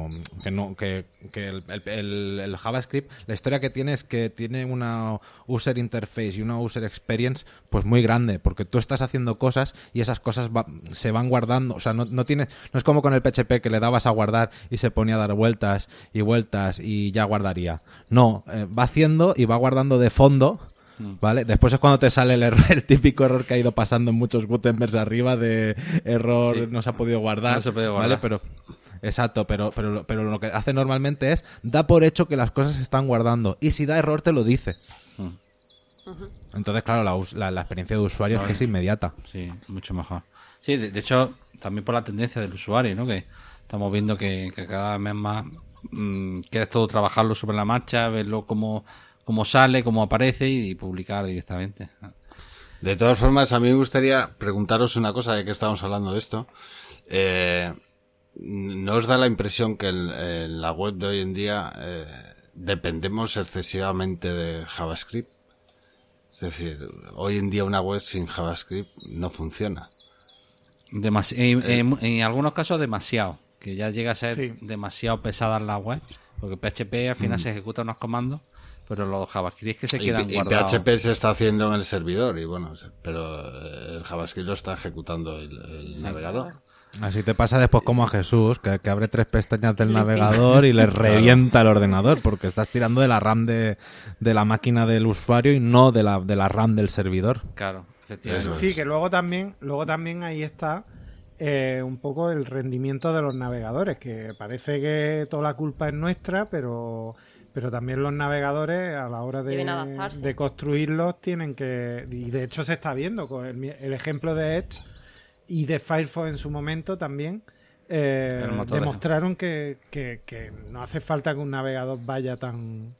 el JavaScript, la historia que tiene es que tiene una user interface y una user experience pues muy grande, porque tú estás haciendo cosas y esas cosas se van guardando, o sea, no es como con el PHP que le dabas a guardar y se ponía a dar vueltas y ya guardaría. No, va haciendo y va guardando de fondo. ¿Vale? Después es cuando te sale el típico error que ha ido pasando en muchos Gutenbergs arriba de error, Sí. no se ha podido guardar. No se puede guardar. ¿Vale? Exacto, pero lo que hace normalmente es da por hecho que las cosas se están guardando y si da error te lo dice. Entonces, claro, la experiencia de usuario es que es inmediata. Sí, mucho mejor. Sí, de hecho, también por la tendencia del usuario, ¿no? Que estamos viendo que cada vez más quieres todo trabajarlo sobre la marcha, verlo cómo sale, cómo aparece y publicar directamente. De todas formas, a mí me gustaría preguntaros una cosa, ya que estamos hablando de esto. ¿No os da la impresión que en la web de hoy en día dependemos excesivamente de JavaScript? Es decir, hoy en día una web sin JavaScript no funciona. En algunos casos demasiado, que ya llega a ser Sí. demasiado pesada en la web, porque PHP al final se ejecuta unos comandos, pero los JavaScript que se quedan Y guardados. PHP se está haciendo en el servidor, y bueno, pero el JavaScript lo está ejecutando el navegador. Así te pasa después como a Jesús, que abre 3 pestañas del navegador y le revienta el ordenador, porque estás tirando de la RAM de la máquina del usuario y no de la RAM del servidor. Claro, efectivamente. Eso Sí, que luego también ahí está un poco el rendimiento de los navegadores, que parece que toda la culpa es nuestra, pero también los navegadores a la hora Deben adaptarse. de construirlos tienen que... Y de hecho se está viendo con el ejemplo de Edge y de Firefox en su momento también. El motor Demostraron que no hace falta que un navegador vaya tan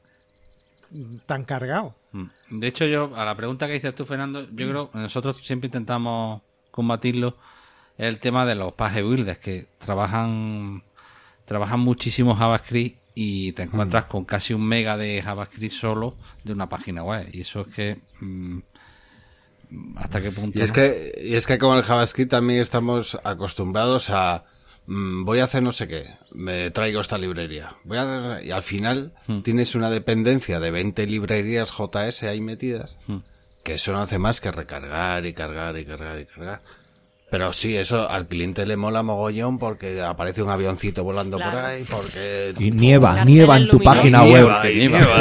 cargado. De hecho, yo, a la pregunta que dices tú, Fernando, yo creo que nosotros siempre intentamos combatirlo, el tema de los page builders, que trabajan muchísimo JavaScript y te encuentras con casi 1 mega de JavaScript solo de una página web. Y eso es que... ¿hasta qué punto? Y es que con el JavaScript también estamos acostumbrados a voy a hacer no sé qué, me traigo esta librería, y al final tienes una dependencia de 20 librerías JS ahí metidas, que eso no hace más que recargar y cargar y cargar y cargar. Pero sí, eso al cliente le mola mogollón porque aparece un avioncito volando por Claro. ahí, porque... Y nieva Carteles en tu luminosos. página web.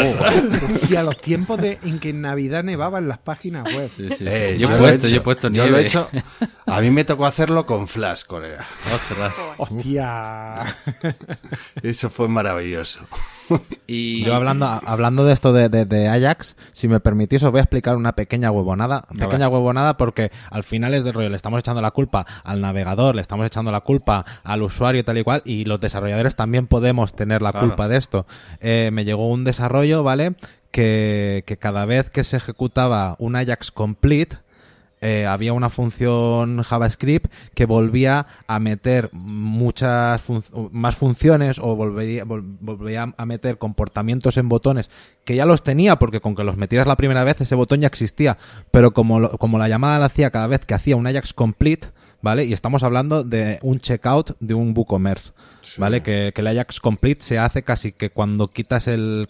Y a los tiempos en que en Navidad nevaba en las páginas web. Sí, sí, sí. Yo Yo he puesto yo nieve. lo he hecho. A mí me tocó hacerlo con Flash, colega. Ostras. Hostia. Eso fue maravilloso. Y Yo hablando de esto de Ajax, si me permitís os voy a explicar una pequeña huevonada. Porque al final es de rollo, le estamos echando la culpa al navegador, le estamos echando la culpa al usuario tal y cual, y los desarrolladores también podemos tener la Claro. culpa de esto. Me llegó un desarrollo, ¿vale? Que cada vez que se ejecutaba un Ajax complete, había una función JavaScript que volvía a meter muchas más funciones o volvía a meter comportamientos en botones que ya los tenía, porque con que los metieras la primera vez ese botón ya existía, pero como la llamada la hacía cada vez que hacía un Ajax complete, ¿vale? Y estamos hablando de un checkout de un WooCommerce, ¿vale? Que el Ajax complete se hace casi que cuando quitas el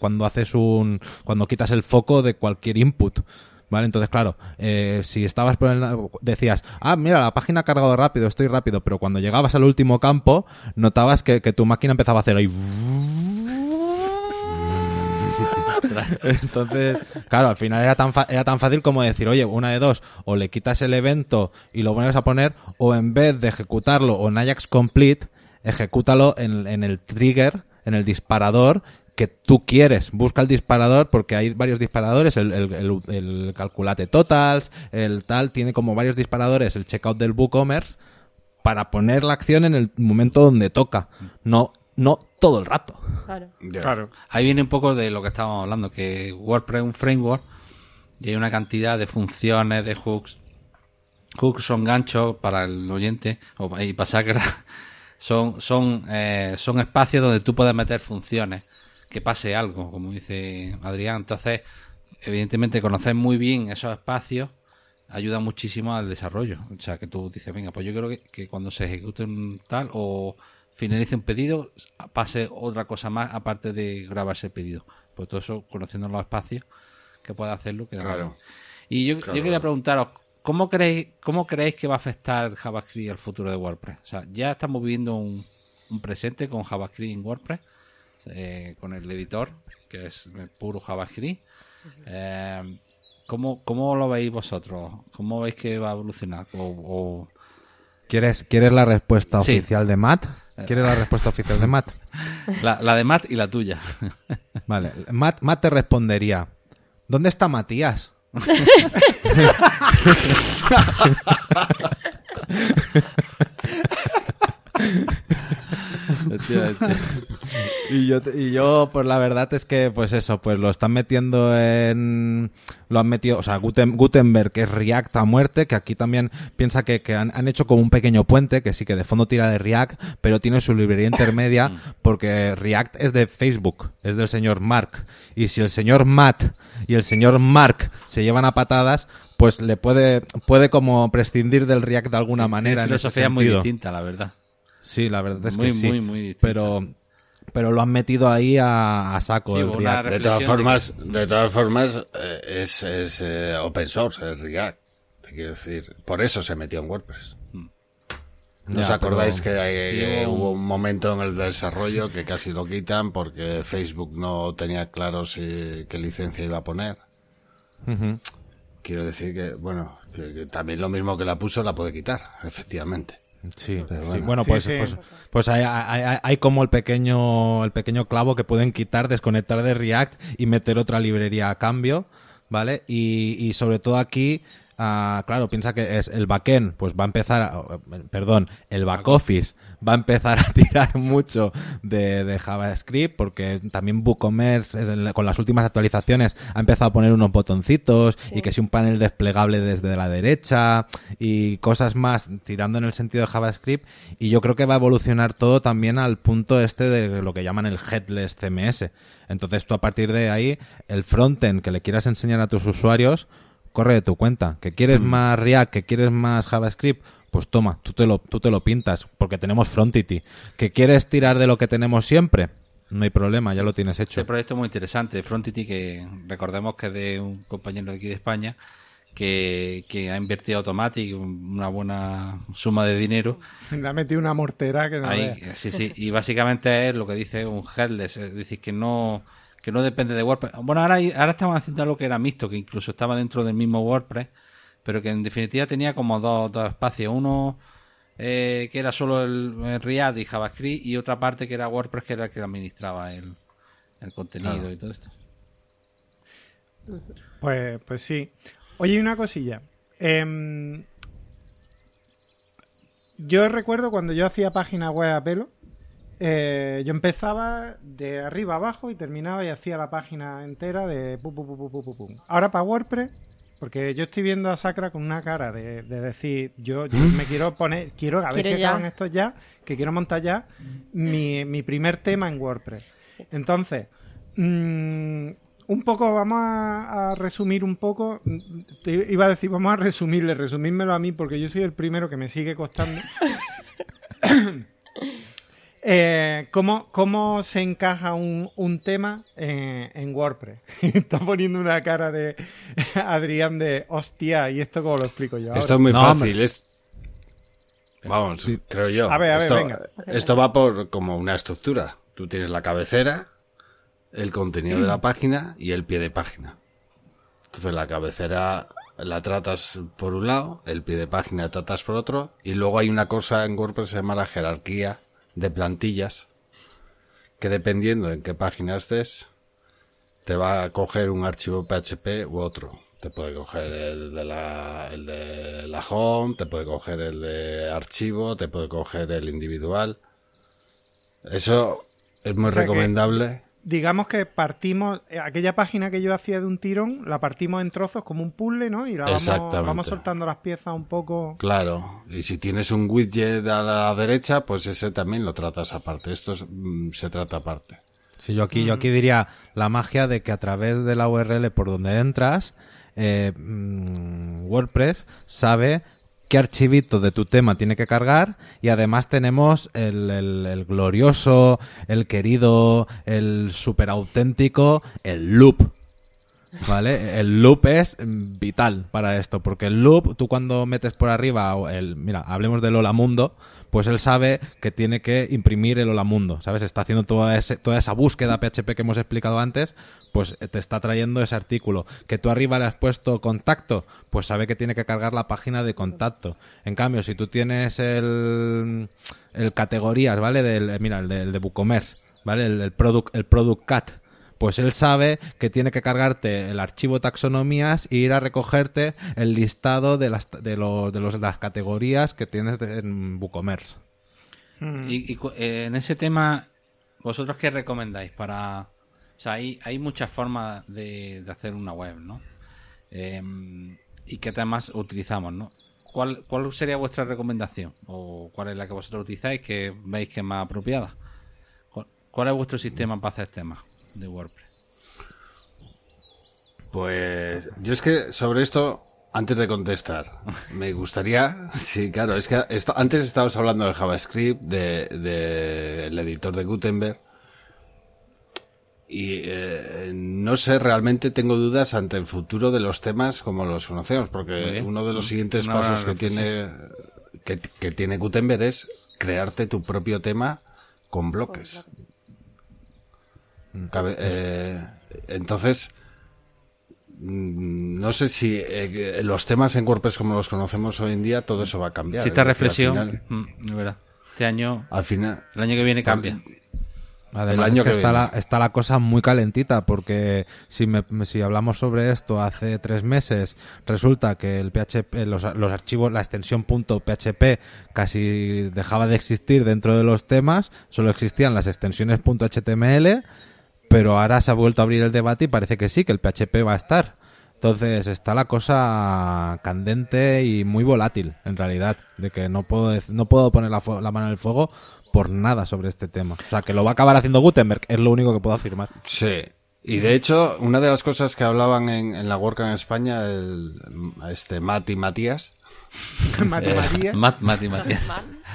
foco de cualquier input. Vale, entonces claro, si estabas decías, mira, la página ha cargado rápido, estoy rápido, pero cuando llegabas al último campo, notabas que tu máquina empezaba a hacer ahí. Entonces, claro, al final era tan fácil como decir, oye, una de dos, o le quitas el evento y lo vuelves a poner, o en vez de ejecutarlo en Ajax complete, ejecútalo en el trigger, en el disparador que tú quieres. Busca el disparador porque hay varios disparadores, el calculate totals, el tal, tiene como varios disparadores, el checkout del WooCommerce, para poner la acción en el momento donde toca, no todo el rato. Claro. Claro. ahí viene un poco de lo que estábamos hablando, que WordPress es un framework y hay una cantidad de funciones, de hooks. Hooks son ganchos para el oyente, y pasar que son espacios donde tú puedes meter funciones, que pase algo, como dice Adrián. Entonces, evidentemente, conocer muy bien esos espacios ayuda muchísimo al desarrollo. O sea, que tú dices, venga, pues yo creo que cuando se ejecute un tal o finalice un pedido, pase otra cosa más aparte de grabarse el pedido. Pues todo eso, conociendo los espacios, que puede hacerlo. Claro. Y yo quería preguntaros, ¿cómo creéis que va a afectar JavaScript al futuro de WordPress? O sea, ya estamos viviendo un presente con JavaScript en WordPress, con el editor, que es puro JavaScript. ¿Cómo lo veis vosotros? ¿Cómo veis que va a evolucionar? ¿Quieres la respuesta Sí. oficial de Matt? ¿Quieres la respuesta oficial de Matt? La de Matt y la tuya. Vale, Matt te respondería, ¿dónde está Matías? Y yo, pues la verdad es que, pues eso, pues lo están metiendo lo han metido, o sea, Gutenberg, que es React a muerte, que aquí también piensa que han hecho como un pequeño puente, que sí que de fondo tira de React, pero tiene su librería intermedia, porque React es de Facebook, es del señor Mark. Y si el señor Matt y el señor Mark se llevan a patadas, pues le puede como prescindir del React de alguna manera. Tiene filosofía muy distinta, la verdad. Sí, la verdad es muy, que sí. Muy distinta. Pero lo han metido ahí a saco, Sí, el React. De todas formas, es open source, es React. Te quiero decir, por eso se metió en WordPress. ¿No os acordáis que hubo un momento en el desarrollo que casi lo quitan porque Facebook no tenía claro qué licencia iba a poner? Uh-huh. Quiero decir que, bueno, que también lo mismo que la puso la puede quitar, efectivamente. Sí, pero bueno, bueno. pues hay como el pequeño clavo que pueden quitar, desconectar de React y meter otra librería a cambio, ¿vale? Y sobre todo aquí, claro, piensa que es el backend, pues va a empezar, el back office va a empezar a tirar mucho de JavaScript, porque también WooCommerce con las últimas actualizaciones ha empezado a poner unos botoncitos y que si un panel desplegable desde la derecha y cosas más tirando en el sentido de JavaScript, y yo creo que va a evolucionar todo también al punto de lo que llaman el headless CMS. Entonces tú a partir de ahí, el frontend que le quieras enseñar a tus usuarios, corre de tu cuenta. ¿Que quieres más React? ¿Que quieres más JavaScript? Pues toma, tú te lo pintas, porque tenemos Frontity. ¿Que quieres tirar de lo que tenemos siempre? No hay problema, ya lo tienes hecho. Este proyecto es muy interesante, Frontity, que recordemos que es de un compañero de aquí de España que ha invertido Automatic una buena suma de dinero. Le ha metido una mortera que no ahí, vea. Sí, y básicamente es lo que dice un headless, es decir, que no depende de WordPress. Bueno, ahora estaban haciendo algo que era mixto, que incluso estaba dentro del mismo WordPress, pero que en definitiva tenía como dos espacios. Uno que era solo el React y JavaScript, y otra parte que era WordPress, que era el que administraba el contenido y todo esto. Pues sí. Oye, una cosilla. Yo recuerdo cuando yo hacía página web a pelo, yo empezaba de arriba abajo y terminaba y hacía la página entera de pum, pum, pum, pum, pum, pum. Ahora para WordPress, porque yo estoy viendo a Sacra con una cara de decir, yo me quiero poner, quiero a ver si acaban estos ya, que quiero montar ya mi primer tema en WordPress. Entonces, un poco, vamos a resumir un poco, te iba a decir, vamos a resumírmelo a mí, porque yo soy el primero que me sigue costando. ¿Cómo se encaja un tema en WordPress? Está poniendo una cara de Adrián de hostia, ¿y esto cómo lo explico yo ahora? Esto es muy fácil, Vamos, creo yo. A ver, venga. Esto va por como una estructura. Tú tienes la cabecera, el contenido de la página y el pie de página. Entonces la cabecera la tratas por un lado, el pie de página tratas por otro, y luego hay una cosa en WordPress que se llama la jerarquía de plantillas, que dependiendo en qué página estés, te va a coger un archivo PHP u otro. Te puede coger el de la home, te puede coger el de archivo, te puede coger el individual. Eso es muy recomendable. Digamos que partimos, aquella página que yo hacía de un tirón, la partimos en trozos como un puzzle, ¿no? Y la vamos soltando las piezas un poco. Claro, y si tienes un widget a la derecha, pues ese también lo tratas aparte. Esto se trata aparte. Sí, yo aquí diría la magia de que a través de la URL por donde entras, WordPress sabe qué archivito de tu tema tiene que cargar, y además tenemos el glorioso, el querido, el súper auténtico, el loop. ¿Vale? El loop es vital para esto, porque el loop, tú cuando metes por arriba mira, hablemos del Hola Mundo, pues él sabe que tiene que imprimir el Hola Mundo, ¿sabes? Está haciendo toda esa búsqueda PHP que hemos explicado antes, pues te está trayendo ese artículo. Que tú arriba le has puesto contacto, pues sabe que tiene que cargar la página de contacto. En cambio, si tú tienes el categorías, ¿vale? El de WooCommerce, ¿vale? El product cat, pues él sabe que tiene que cargarte el archivo taxonomías e ir a recogerte el listado de las categorías que tienes en WooCommerce. Y en ese tema, ¿vosotros qué recomendáis para...? O sea, hay muchas formas de hacer una web, ¿no? ¿Y qué temas utilizamos, no? ¿Cuál sería vuestra recomendación? ¿O cuál es la que vosotros utilizáis que veis que es más apropiada? ¿Cuál es vuestro sistema para hacer temas de WordPress? Pues yo es que sobre esto, antes de contestar, me gustaría... Sí, claro, es que antes estábamos hablando de JavaScript, del editor de Gutenberg, y no sé, realmente tengo dudas ante el futuro de los temas como los conocemos, porque uno de los siguientes pasos que tiene Gutenberg es crearte tu propio tema con bloques. Entonces, no sé si los temas en WordPress como los conocemos hoy en día, todo eso va a cambiar. Si esta reflexión, de verdad, este año, al final, el año que viene cambia. Además, el año es que que está la cosa muy calentita, porque si hablamos sobre esto hace 3 meses, resulta que el PHP, los archivos, la extensión .php casi dejaba de existir dentro de los temas, solo existían las extensiones .html, pero ahora se ha vuelto a abrir el debate y parece que sí, que el PHP va a estar. Entonces está la cosa candente y muy volátil, en realidad, de que no puedo poner la mano en el fuego por nada sobre este tema. O sea, que lo va a acabar haciendo Gutenberg, es lo único que puedo afirmar. Sí. Y de hecho, una de las cosas que hablaban en la WordCamp en España, Matt y Matías. Matt y Matías.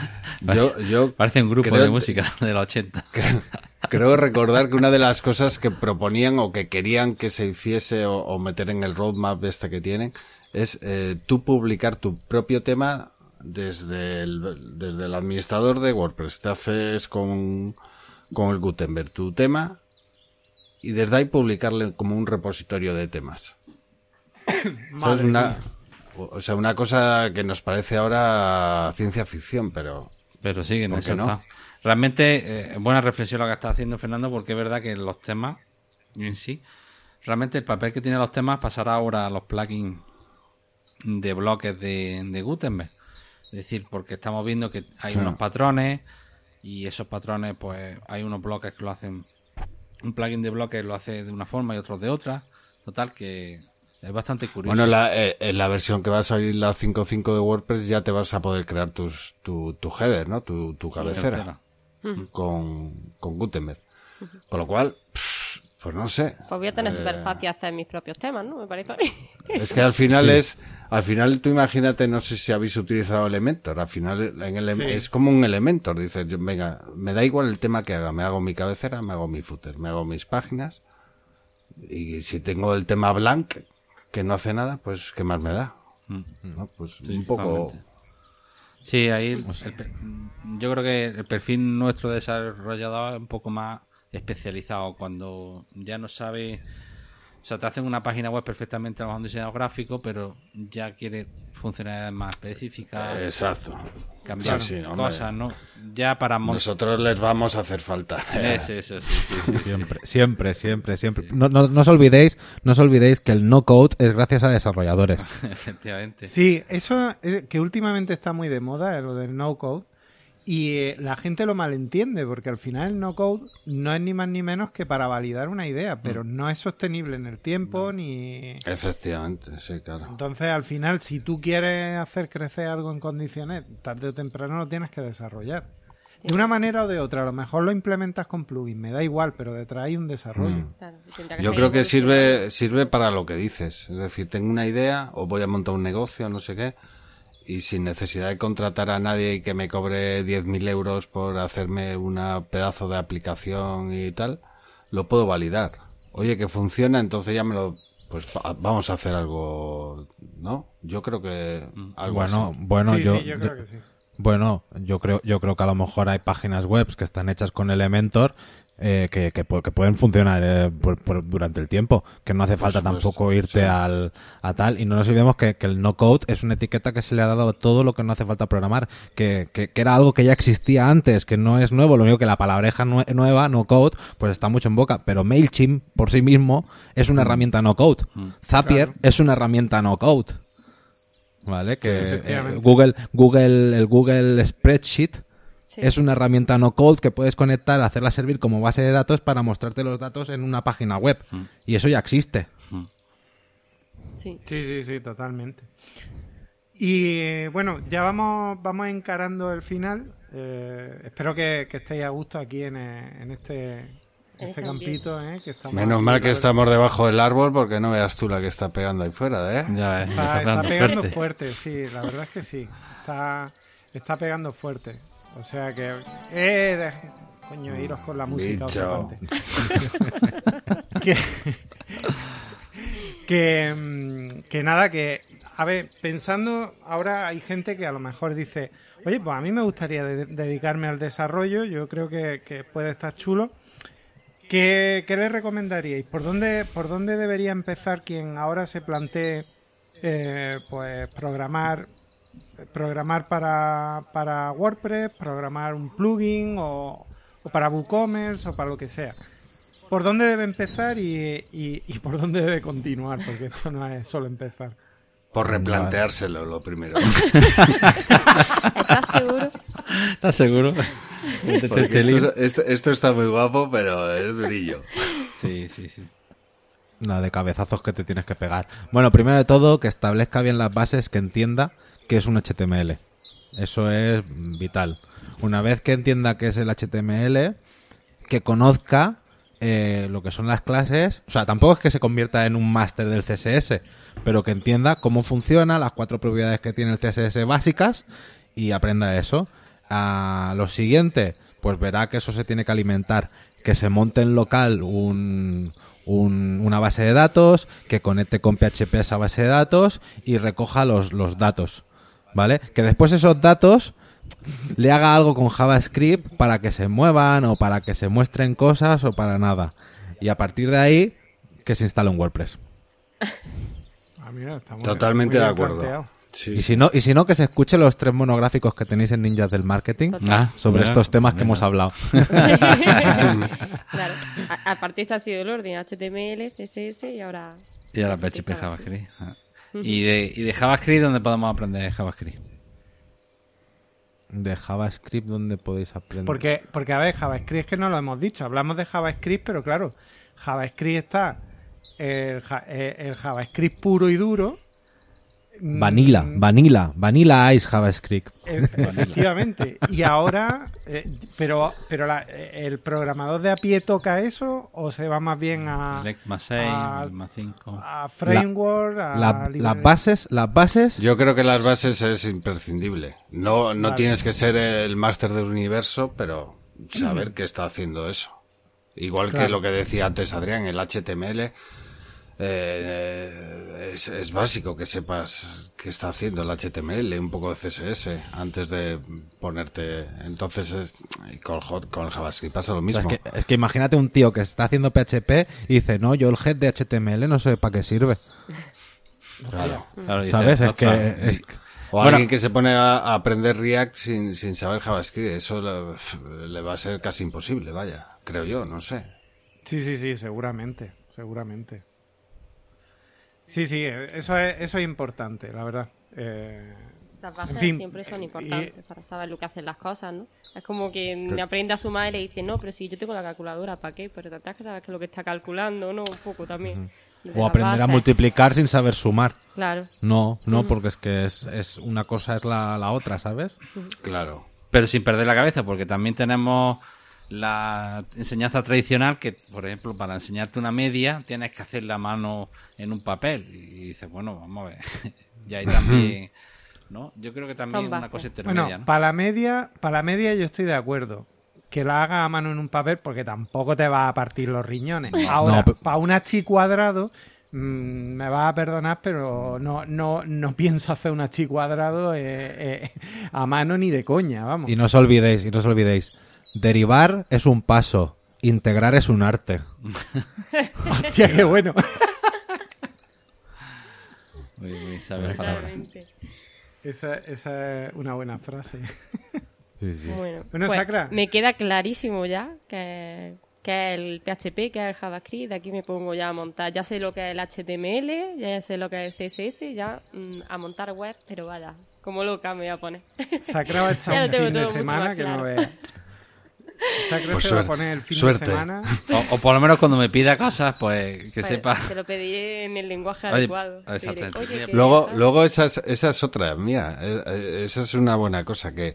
Yo parece un grupo de música de los 80. Creo recordar que una de las cosas que proponían o que querían que se hiciese o meter en el roadmap que tienen es tú publicar tu propio tema desde el administrador de WordPress. Te haces con el Gutenberg tu tema y desde ahí publicarle como un repositorio de temas. ¿Sabes? Una cosa que nos parece ahora ciencia ficción, pero sí, que en eso no está. Realmente, buena reflexión lo que está haciendo Fernando, porque es verdad que los temas en sí, realmente el papel que tienen los temas pasará ahora a los plugins de bloques de Gutenberg. Es decir, porque estamos viendo que hay unos patrones y esos patrones, pues hay unos bloques que lo hacen, un plugin de bloques lo hace de una forma y otros de otra. Total, que es bastante curioso. Bueno, en la versión que va a salir, la 5.5 de WordPress, ya te vas a poder crear tu header, ¿no? Tu cabecera con Gutenberg. Con lo cual, pues no sé. Pues voy a tener súper fácil hacer mis propios temas, ¿no? Me parece a mí. Es que al final al final tú imagínate, no sé si habéis utilizado Elementor, al final es como un Elementor, dices, venga, me da igual el tema que haga, me hago mi cabecera, me hago mi footer, me hago mis páginas, y si tengo el tema blank, que no hace nada, pues ¿qué más me da? ¿No? Pues Sí, un poco... totalmente. Sí, ahí yo creo que el perfil nuestro desarrollador es un poco más especializado, cuando ya no sabe, o sea, te hacen una página web perfectamente a lo mejor un diseñador gráfico, pero ya quiere funcionalidades más específicas. Exacto. Cambiar cosas, ¿no? Ya para nosotros les vamos a hacer falta. Eso, sí. Siempre. No os olvidéis que el no-code es gracias a desarrolladores. Efectivamente. Sí, eso que últimamente está muy de moda, lo del no-code, y la gente lo malentiende, porque al final el no-code no es ni más ni menos que para validar una idea, pero no es sostenible en el tiempo ni... Efectivamente, sí, claro. Entonces, al final, si tú quieres hacer crecer algo en condiciones, tarde o temprano lo tienes que desarrollar. De una manera o de otra, a lo mejor lo implementas con plugins, me da igual, pero detrás hay un desarrollo. Claro, Yo creo que sirve para lo que dices. Es decir, tengo una idea o voy a montar un negocio, no sé qué, y sin necesidad de contratar a nadie y que me cobre 10.000 euros por hacerme una pedazo de aplicación y tal, lo puedo validar. Oye, que funciona, entonces ya pues vamos a hacer algo, ¿no? Yo creo que algo así. Sí, yo creo que sí. Bueno, yo creo que a lo mejor hay páginas web que están hechas con Elementor que pueden funcionar durante el tiempo, que no hace falta tampoco irte a tal, y no nos olvidemos que el no-code es una etiqueta que se le ha dado a todo lo que no hace falta programar, que era algo que ya existía antes, que no es nuevo, lo único que la palabreja nueva, no-code, pues está mucho en boca, pero MailChimp por sí mismo es una herramienta no-code. Zapier es una herramienta no-code. ¿Vale? Que efectivamente. el Google Spreadsheet es una herramienta no-code que puedes conectar, hacerla servir como base de datos para mostrarte los datos en una página web. Y eso ya existe. Sí. Sí, totalmente. Y bueno, ya vamos encarando el final. Espero que estéis a gusto aquí en este campito, que estamos Menos aquí, mal que estamos debajo del árbol porque no veas tú la que está pegando ahí fuera, ¿eh? Ya, Está pegando fuerte, sí, la verdad es que sí. Está pegando fuerte. O sea que... coño, iros con la música otra parte. que nada, que... A ver, pensando, ahora hay gente que a lo mejor dice, oye, pues a mí me gustaría dedicarme al desarrollo, yo creo que puede estar chulo. ¿Qué le recomendaríais? ¿Por dónde debería empezar quien ahora se plantee pues programar para WordPress, programar un plugin o para WooCommerce o para lo que sea? ¿Por dónde debe empezar y por dónde debe continuar? Porque esto no es solo empezar. Por replanteárselo lo primero. ¿Estás seguro? ¿Estás seguro? Porque esto está muy guapo, pero es durillo. Sí. La de cabezazos que te tienes que pegar. Bueno, primero de todo, que establezca bien las bases, que entienda qué es un HTML. Eso es vital. Una vez que entienda qué es el HTML, que conozca lo que son las clases. O sea, tampoco es que se convierta en un máster del CSS, pero que entienda cómo funciona, las 4 propiedades que tiene el CSS básicas y aprenda eso. A lo siguiente, pues verá que eso se tiene que alimentar, que se monte en local una base de datos, que conecte con PHP a esa base de datos y recoja los datos, ¿vale? Que después esos datos le haga algo con JavaScript para que se muevan o para que se muestren cosas o para nada. Y a partir de ahí, que se instale un WordPress. Mira, está totalmente muy de bien acuerdo. planteado. Sí. Y si no, que se escuche los 3 monográficos que tenéis en Ninjas del Marketing sobre estos temas que hemos hablado. Claro. A partir de ha sido el orden, HTML, CSS y ahora... Y ahora PHP, JavaScript. ¿Y de JavaScript dónde podemos aprender JavaScript? De JavaScript, ¿dónde podéis aprender? Porque a ver, JavaScript es que no lo hemos dicho. Hablamos de JavaScript, pero claro, JavaScript está el JavaScript puro y duro. Vanilla Ice JavaScript. Efectivamente. Y ahora, pero ¿el programador de a pie toca eso o se va más bien a ECMA 6, ECMA 5? A framework, las bases. Yo creo que las bases es imprescindible. No Vale. tienes que ser el máster del universo, pero saber qué está haciendo eso. Igual que lo que decía antes Adrián, el HTML. Es básico que sepas qué está haciendo el HTML, un poco de CSS antes de ponerte. Entonces con el JavaScript pasa lo mismo. O sea, es que imagínate un tío que está haciendo PHP y dice, no, yo el head de HTML no sé para qué sirve. Claro. ¿Sabes? O alguien que se pone a aprender React sin saber JavaScript, eso le va a ser casi imposible, vaya, creo yo, no sé. Sí, seguramente. Sí, eso es importante, la verdad. Las bases en fin, siempre son importantes para saber lo que hacen las cosas, ¿no? Es como que me aprende a sumar y le dice, no, pero si yo tengo la calculadora, ¿para qué? Pero tendrás que saber qué es lo que está calculando, ¿no? Un poco también. O aprender a multiplicar sin saber sumar. Claro. No, porque es que es una cosa es la otra, ¿sabes? Claro. Pero sin perder la cabeza, porque también tenemos la enseñanza tradicional que, por ejemplo, para enseñarte una media tienes que hacerla a mano en un papel. Y dices, bueno, vamos a ver. Y ahí también, ¿no? Yo creo que también es una cosa intermedia, bueno, ¿no? para la media yo estoy de acuerdo. Que la haga a mano en un papel porque tampoco te va a partir los riñones. Ahora, para un H cuadrado, me vas a perdonar, pero no pienso hacer un H cuadrado a mano ni de coña, vamos. Y no os olvidéis. Derivar es un paso, integrar es un arte. Hostia, qué bueno. Muy saber palabras. Esa es una buena frase. Sí. Bueno, Bueno, pues, Sacra. me queda clarísimo ya que es el PHP, que es el JavaScript. De aquí me pongo ya a montar. Ya sé lo que es el HTML, ya sé lo que es el CSS, ya a montar web, pero vaya, Como loca me voy a poner. Sacra va a echar Ya lo un tengo fin de todo mucho semana más que no claro. veas. Sacra Pues se va a poner el fin suerte. de semana. O por lo menos cuando me pida cosas, pues que Pues, sepa. te lo pediré en el lenguaje Oye, adecuado. Te diré, exactamente. "Oye, que Luego, dejas". luego esa es otra mía. Esa es una buena cosa que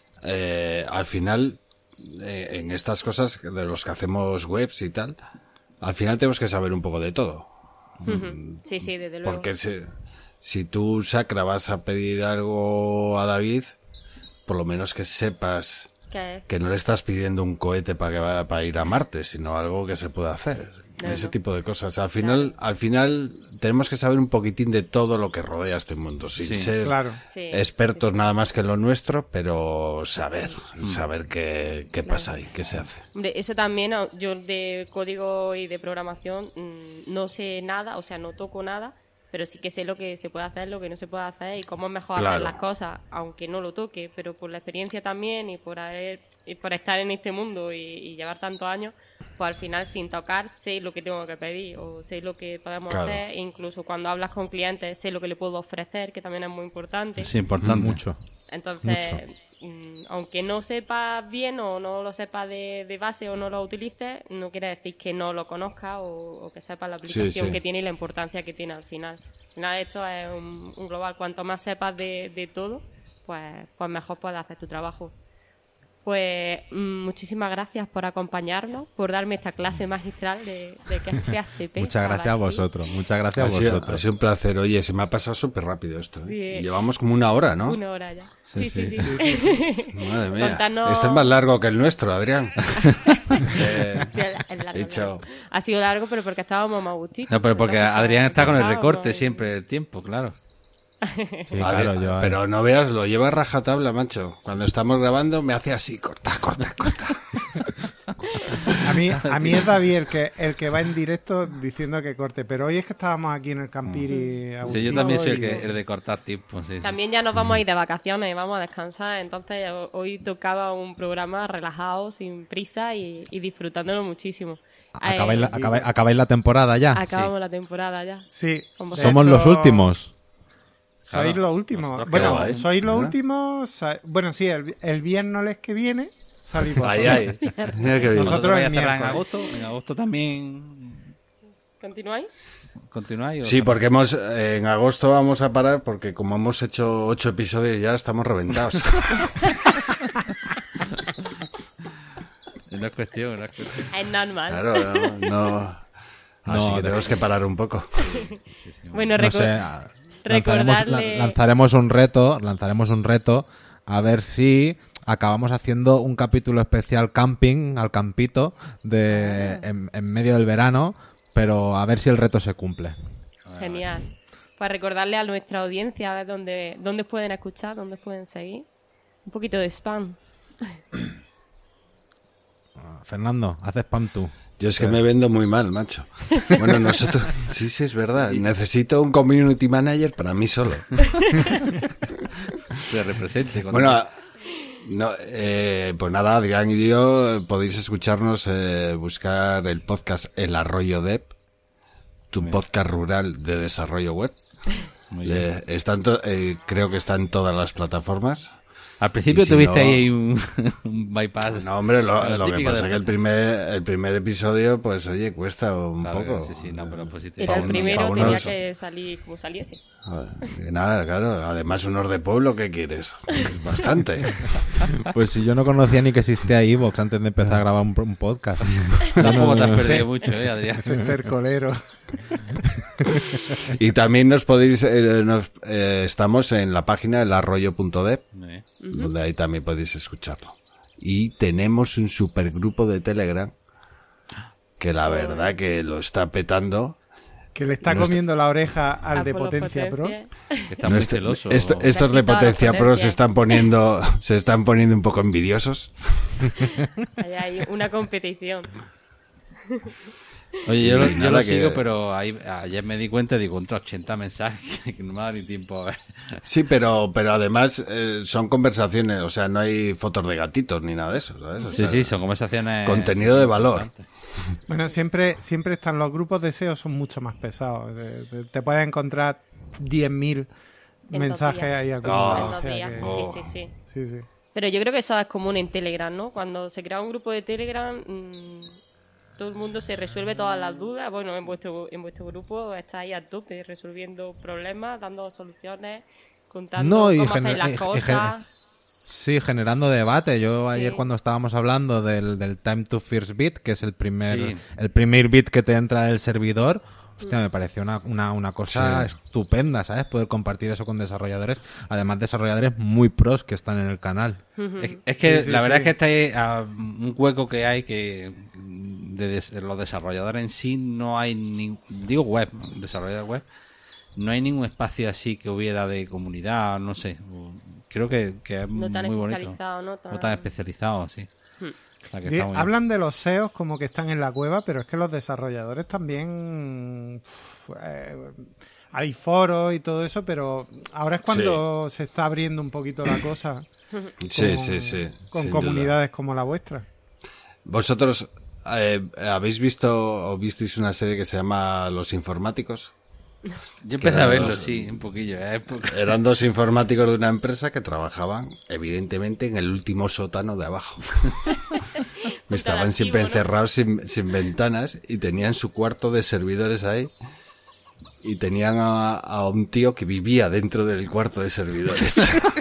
al final en estas cosas de los que hacemos webs y tal, al final tenemos que saber un poco de todo. Ujú. Sí, sí, desde luego. Porque si tú, Sacra, vas a pedir algo a David, por lo menos que sepas ¿Qué es? que no le estás pidiendo un cohete para ir a Marte, sino algo que se pueda hacer. No, Ese no. tipo de cosas. Al final tenemos que saber un poquitín de todo lo que rodea este mundo, sin Sí. ser Claro. Sí, expertos nada más que en lo nuestro, pero saber qué pasa ahí, qué se hace. Hombre, eso también, yo de código y de programación no sé nada, o sea, no toco nada, pero sí que sé lo que se puede hacer, lo que no se puede hacer y cómo es mejor hacer Claro. las cosas, aunque no lo toque, pero por la experiencia también y por estar en este mundo y llevar tantos años, pues al final sin tocar sé lo que tengo que pedir o sé lo que podemos Claro. hacer, e incluso cuando hablas con clientes sé lo que le puedo ofrecer, que también es muy importante. Es importante. Mucho. Entonces, aunque no sepas bien o no lo sepas de base o no lo utilices, no quiere decir que no lo conozcas o que sepas la aplicación sí. que tiene y la importancia que tiene al final. Al final esto es un global. Cuanto más sepas de todo, pues mejor puedes hacer tu trabajo. Pues muchísimas gracias por acompañarnos, por darme esta clase magistral de qué es PHP. Muchas gracias a vosotros. Muchas gracias a Ha vosotros. sido un placer. Oye, se me ha pasado súper rápido esto. Sí. Y llevamos como una hora, ¿no? Una hora ya. Sí. Madre mía. Contanos- Este es más largo que el nuestro, Adrián. Sí, es largo, Dicho. largo. Ha sido largo, pero porque estábamos más gustitos. No, pero porque Entonces, Adrián está con el estábamos recorte y- siempre del tiempo, claro. Sí, claro, yo, Pero no veas, lo lleva a rajatabla, macho. Cuando estamos grabando me hace así, corta. A mí es David el que va en directo diciendo que corte, pero hoy es que estábamos aquí en el Campiri. a Sí, yo gustito también soy y- el de cortar tiempo. Sí, sí. También ya nos vamos a ir de vacaciones, vamos a descansar. Entonces, hoy tocaba un programa relajado, sin prisa y disfrutándolo muchísimo. acabáis la temporada ya. Acabamos la temporada ya. Sí. Con de Somos hecho, los últimos. Sois Claro. los últimos. Nosotros Bueno, qué guay, sois los ¿verdad? últimos. Bueno, sí, el viernes que viene salís vosotros. Ay. Mira qué bien. Nosotros vais a el cerrar en miércoles. agosto. En agosto también ¿Continuáis? continuáis. Sí, porque en agosto vamos a parar porque como hemos hecho 8 episodios ya estamos reventados. No es cuestión. Es normal. Claro, no. Así No, que tenemos que parar un poco. Bueno, No sé, recordarle... lanzaremos un reto a ver si acabamos haciendo un capítulo especial camping, al campito, en medio del verano, pero a ver si el reto se cumple. Genial. Pues recordarle a nuestra audiencia a ver dónde pueden escuchar, dónde pueden seguir. Un poquito de spam. Fernando, haz spam tú. Yo es que me vendo muy mal, macho. Bueno, nosotros... Sí, es verdad. Necesito un community manager para mí solo. Se represente. con- Bueno, no, pues nada, Adrián y yo podéis escucharnos, buscar el podcast El Arroyo Dev, tu podcast rural de desarrollo web. Muy bien. Creo que está en todas las plataformas. Al principio y si tuviste no- ahí un bypass. No, hombre, lo que típico pasa de- es que el primer episodio, pues oye, cuesta un Claro, poco. Sí, no, pero pues sí te- Era Pa' el uno- primero, pa' tenía unos- que salir como saliese. Joder, que nada, claro. Además, unos de pueblo, ¿qué quieres? Bastante. Pues si yo no conocía ni que existía iVoox antes de empezar a grabar un podcast. Tampoco te has perdido mucho, Adrián. Tercolero. Y también nos podéis, estamos en la página elarroyo.dev, donde ahí también podéis escucharlo. Y tenemos un supergrupo de Telegram que la verdad que lo está petando. Que le está Nuestra- comiendo la oreja al Ah, de por los Potencia Pro. potencias. Que está muy Nuestro- celoso. estos de Casi todas Potencia las Pro potencias. se están poniendo un poco envidiosos. Ahí hay una competición. Oye, yo nada lo que- sigo, pero ayer me di cuenta y digo, contra 80 mensajes que no me da ni tiempo a ver. Sí, pero además son conversaciones, o sea, no hay fotos de gatitos ni nada de eso, ¿sabes? O sea, Sí, son conversaciones... contenido de valor. interesantes. Bueno, siempre están los grupos de SEO, son mucho más pesados. Te puedes encontrar 10.000 en mensajes 2 días. ahí En acumulados. 2 o sea días, que- Oh. sí, sí, sí. Sí, sí. Pero yo creo que eso es común en Telegram, ¿no? Cuando se crea un grupo de Telegram, todo el mundo se resuelve todas las dudas. Bueno, en vuestro grupo estáis a tope resolviendo problemas, dando soluciones, contando No, y cómo gener- hacéis las y- y cosas. Sí, generando debate. Yo Sí. ayer cuando estábamos hablando del time to first bit, que es el Sí. primer bit que te entra del servidor, hostia, me pareció una cosa Sí. estupenda, ¿sabes? Poder compartir eso con desarrolladores, además desarrolladores muy pros que están en el canal. Es que Sí, sí, la verdad sí. es que este es un hueco que hay que los desarrolladores en sí no hay digo web, desarrolladores web, no hay ningún espacio así que hubiera de comunidad, no sé. Creo que es No tan muy bonito. especializado, ¿no? No tan especializado, así. O sea, que está muy bien. Hablan de los SEOs como que están en la cueva, pero es que los desarrolladores también... hay foros y todo eso, pero ahora es cuando se está abriendo un poquito la cosa. Sí, con- sí, sí. Con sin comunidades como la vuestra. duda. ¿Vosotros habéis visto o visteis una serie que se llama Los Informáticos? Yo empecé Claro. a verlo, sí, un poquillo. Eran dos informáticos de una empresa que trabajaban, evidentemente, en el último sótano de abajo. Estaban siempre archivo, ¿no? encerrados sin ventanas y tenían su cuarto de servidores ahí. Y tenían a un tío que vivía dentro del cuarto de servidores.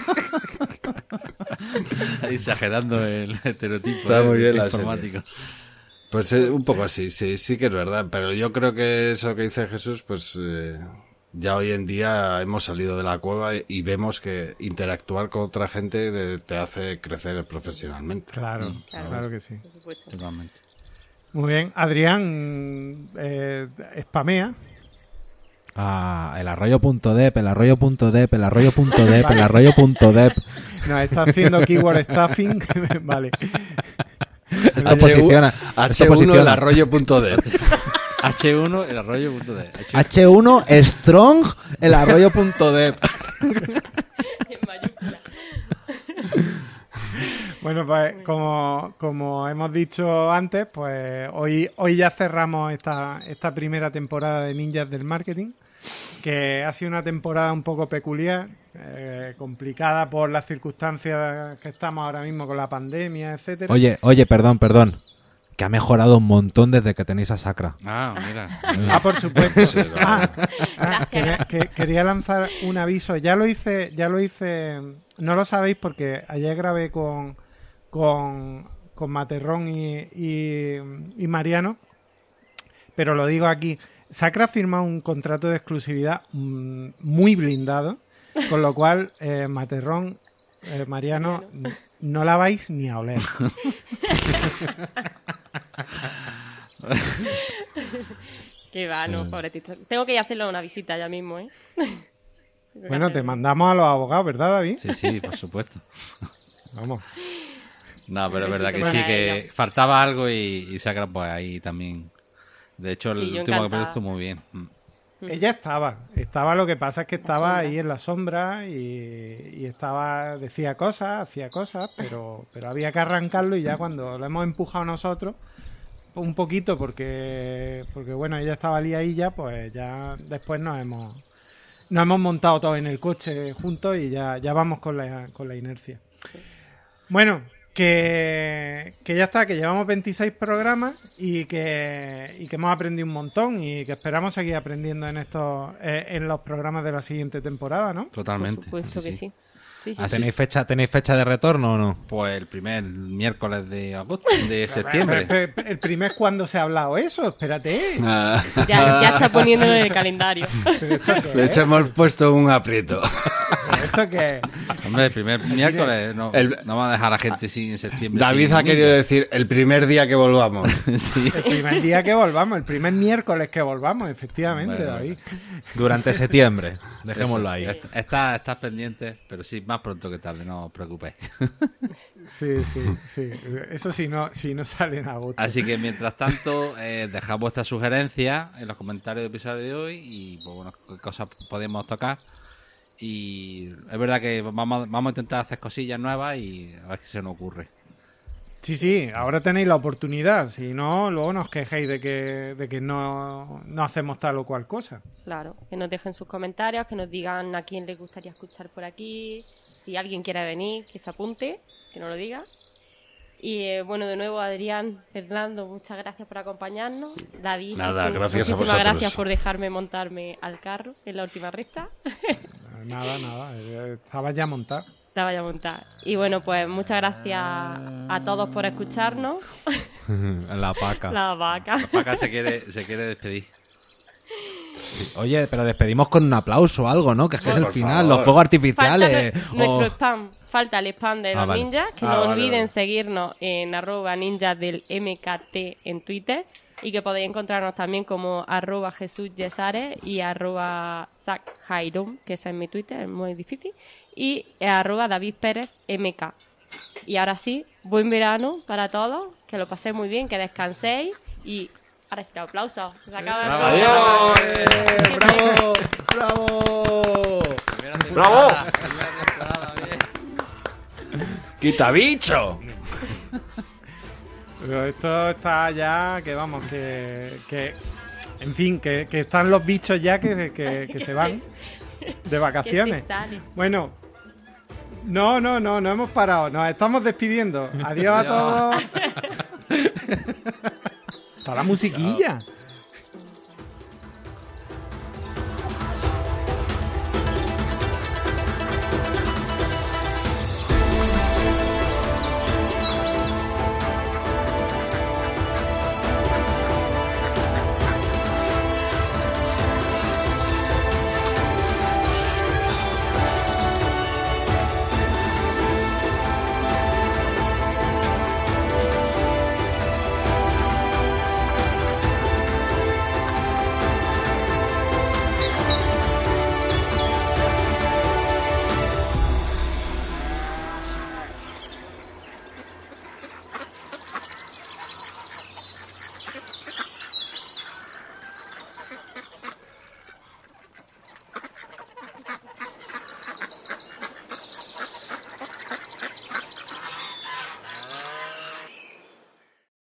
Exagerando el estereotipo. Está muy bien la informático. Pues un poco así, sí que es verdad. Pero yo creo que eso que dice Jesús, pues ya hoy en día hemos salido de la cueva y vemos que interactuar con otra gente te hace crecer profesionalmente. Claro, claro. claro que sí. Por supuesto. Totalmente. Muy bien. Adrián, spamea. El arroyo.dep, el arroyo.dep, el arroyo.dep, el arroyo.dep. Nos está haciendo keyword stuffing. Vale. Esto posiciona. Esto H1 el posiciona. arroyo.de. H1, el arroyo.de. H1 strong, el arroyo.dep. En mayúscula. Bueno, pues como hemos dicho antes, pues hoy ya cerramos esta primera temporada de Ninjas del Marketing, que ha sido una temporada un poco peculiar, complicada por las circunstancias que estamos ahora mismo con la pandemia, etcétera. Oye, perdón. Que ha mejorado un montón desde que tenéis a Sacra. Ah, mira. Ah, por supuesto. Sí, claro. Quería lanzar un aviso. Ya lo hice, no lo sabéis porque ayer grabé con Materrón y Mariano, pero lo digo aquí. Sacra ha firmado un contrato de exclusividad muy blindado, con lo cual Materrón, Mariano, no la vais ni a oler. Qué va, no, pobrecito. Tengo que ir a hacerle una visita ya mismo, ¿eh? Bueno, te mandamos a los abogados, ¿verdad, David? Sí, por supuesto. Vamos. No, pero es verdad que Bueno, sí, que ella. faltaba algo y Sacra pues ahí también. De hecho, el Sí, yo último que encantada. estuvo muy bien. Ella estaba, lo que pasa es que estaba ahí en la sombra y estaba, decía cosas, hacía cosas, pero había que arrancarlo y ya cuando lo hemos empujado nosotros, un poquito porque bueno, ella estaba liadilla, pues ya después nos hemos montado todos en el coche juntos y ya vamos con la inercia. Bueno, que ya está, que llevamos 26 programas y que hemos aprendido un montón y que esperamos seguir aprendiendo en los programas de la siguiente temporada, ¿no? Por Totalmente. supuesto que sí. Sí, sí. Así- ¿Tenéis fecha de retorno o no? Pues el primer miércoles de agosto, de septiembre. Pero el primer cuando se ha hablado eso, espérate. Ah, Ya está poniéndolo en el calendario. ¿Pero esto qué les es? hemos puesto un aprieto. ¿Pero esto qué es? Hombre, el primer miércoles no va a dejar a la gente sin septiembre. David sin ha querido domingo. decir el primer día que volvamos. Sí. El primer día que volvamos, el primer miércoles que volvamos, efectivamente, Bueno, David. Durante septiembre. Dejémoslo ahí. Estás pendiente, pero sí, más pronto que tarde, no os preocupéis. Sí. Eso si no sale en agosto. Así que mientras tanto, dejad vuestras sugerencias en los comentarios del episodio de hoy y pues, bueno, qué cosas podemos tocar. Y es verdad que vamos a intentar hacer cosillas nuevas y a ver qué se nos ocurre. Sí, ahora tenéis la oportunidad. Si no, luego nos quejéis de que no hacemos tal o cual cosa. Claro, que nos dejen sus comentarios, que nos digan a quién les gustaría escuchar por aquí. Si alguien quiere venir, que se apunte, que nos lo diga. Y bueno, de nuevo, Adrián, Fernando, muchas gracias por acompañarnos. David, Nada, Jesús, gracias a muchísimas vosotros. gracias por dejarme montarme al carro en la última recta. Nada, estaba ya montado. La vaya a montar. Y bueno, pues muchas gracias a todos por escucharnos. La paca. La vaca. Paca se quiere despedir. Oye, pero despedimos con un aplauso o algo, ¿no? Que es que es el Por final, favor. los fuegos Falta artificiales. nuestro spam. Falta el spam de los vale. ninjas. Que Ah, no vale, olviden vale. seguirnos en @ninjas del MKT en Twitter. Y que podéis encontrarnos también como @JesusYesare y @SacJairon, que esa es mi Twitter, es muy difícil. Y @DavidPérezMK. Y ahora sí, buen verano para todos. Que lo paséis muy bien, que descanséis. Y ahora sí, aplausos. Se acaba el programa. ¡Bravo! ¡Bravo! ¡Bravo! ¡Quita bicho! Pero esto está ya, que vamos, que en fin, que están los bichos ya que se van de vacaciones. Que se sale. Bueno, no hemos parado, nos estamos despidiendo. Adiós a todos. Para la musiquilla.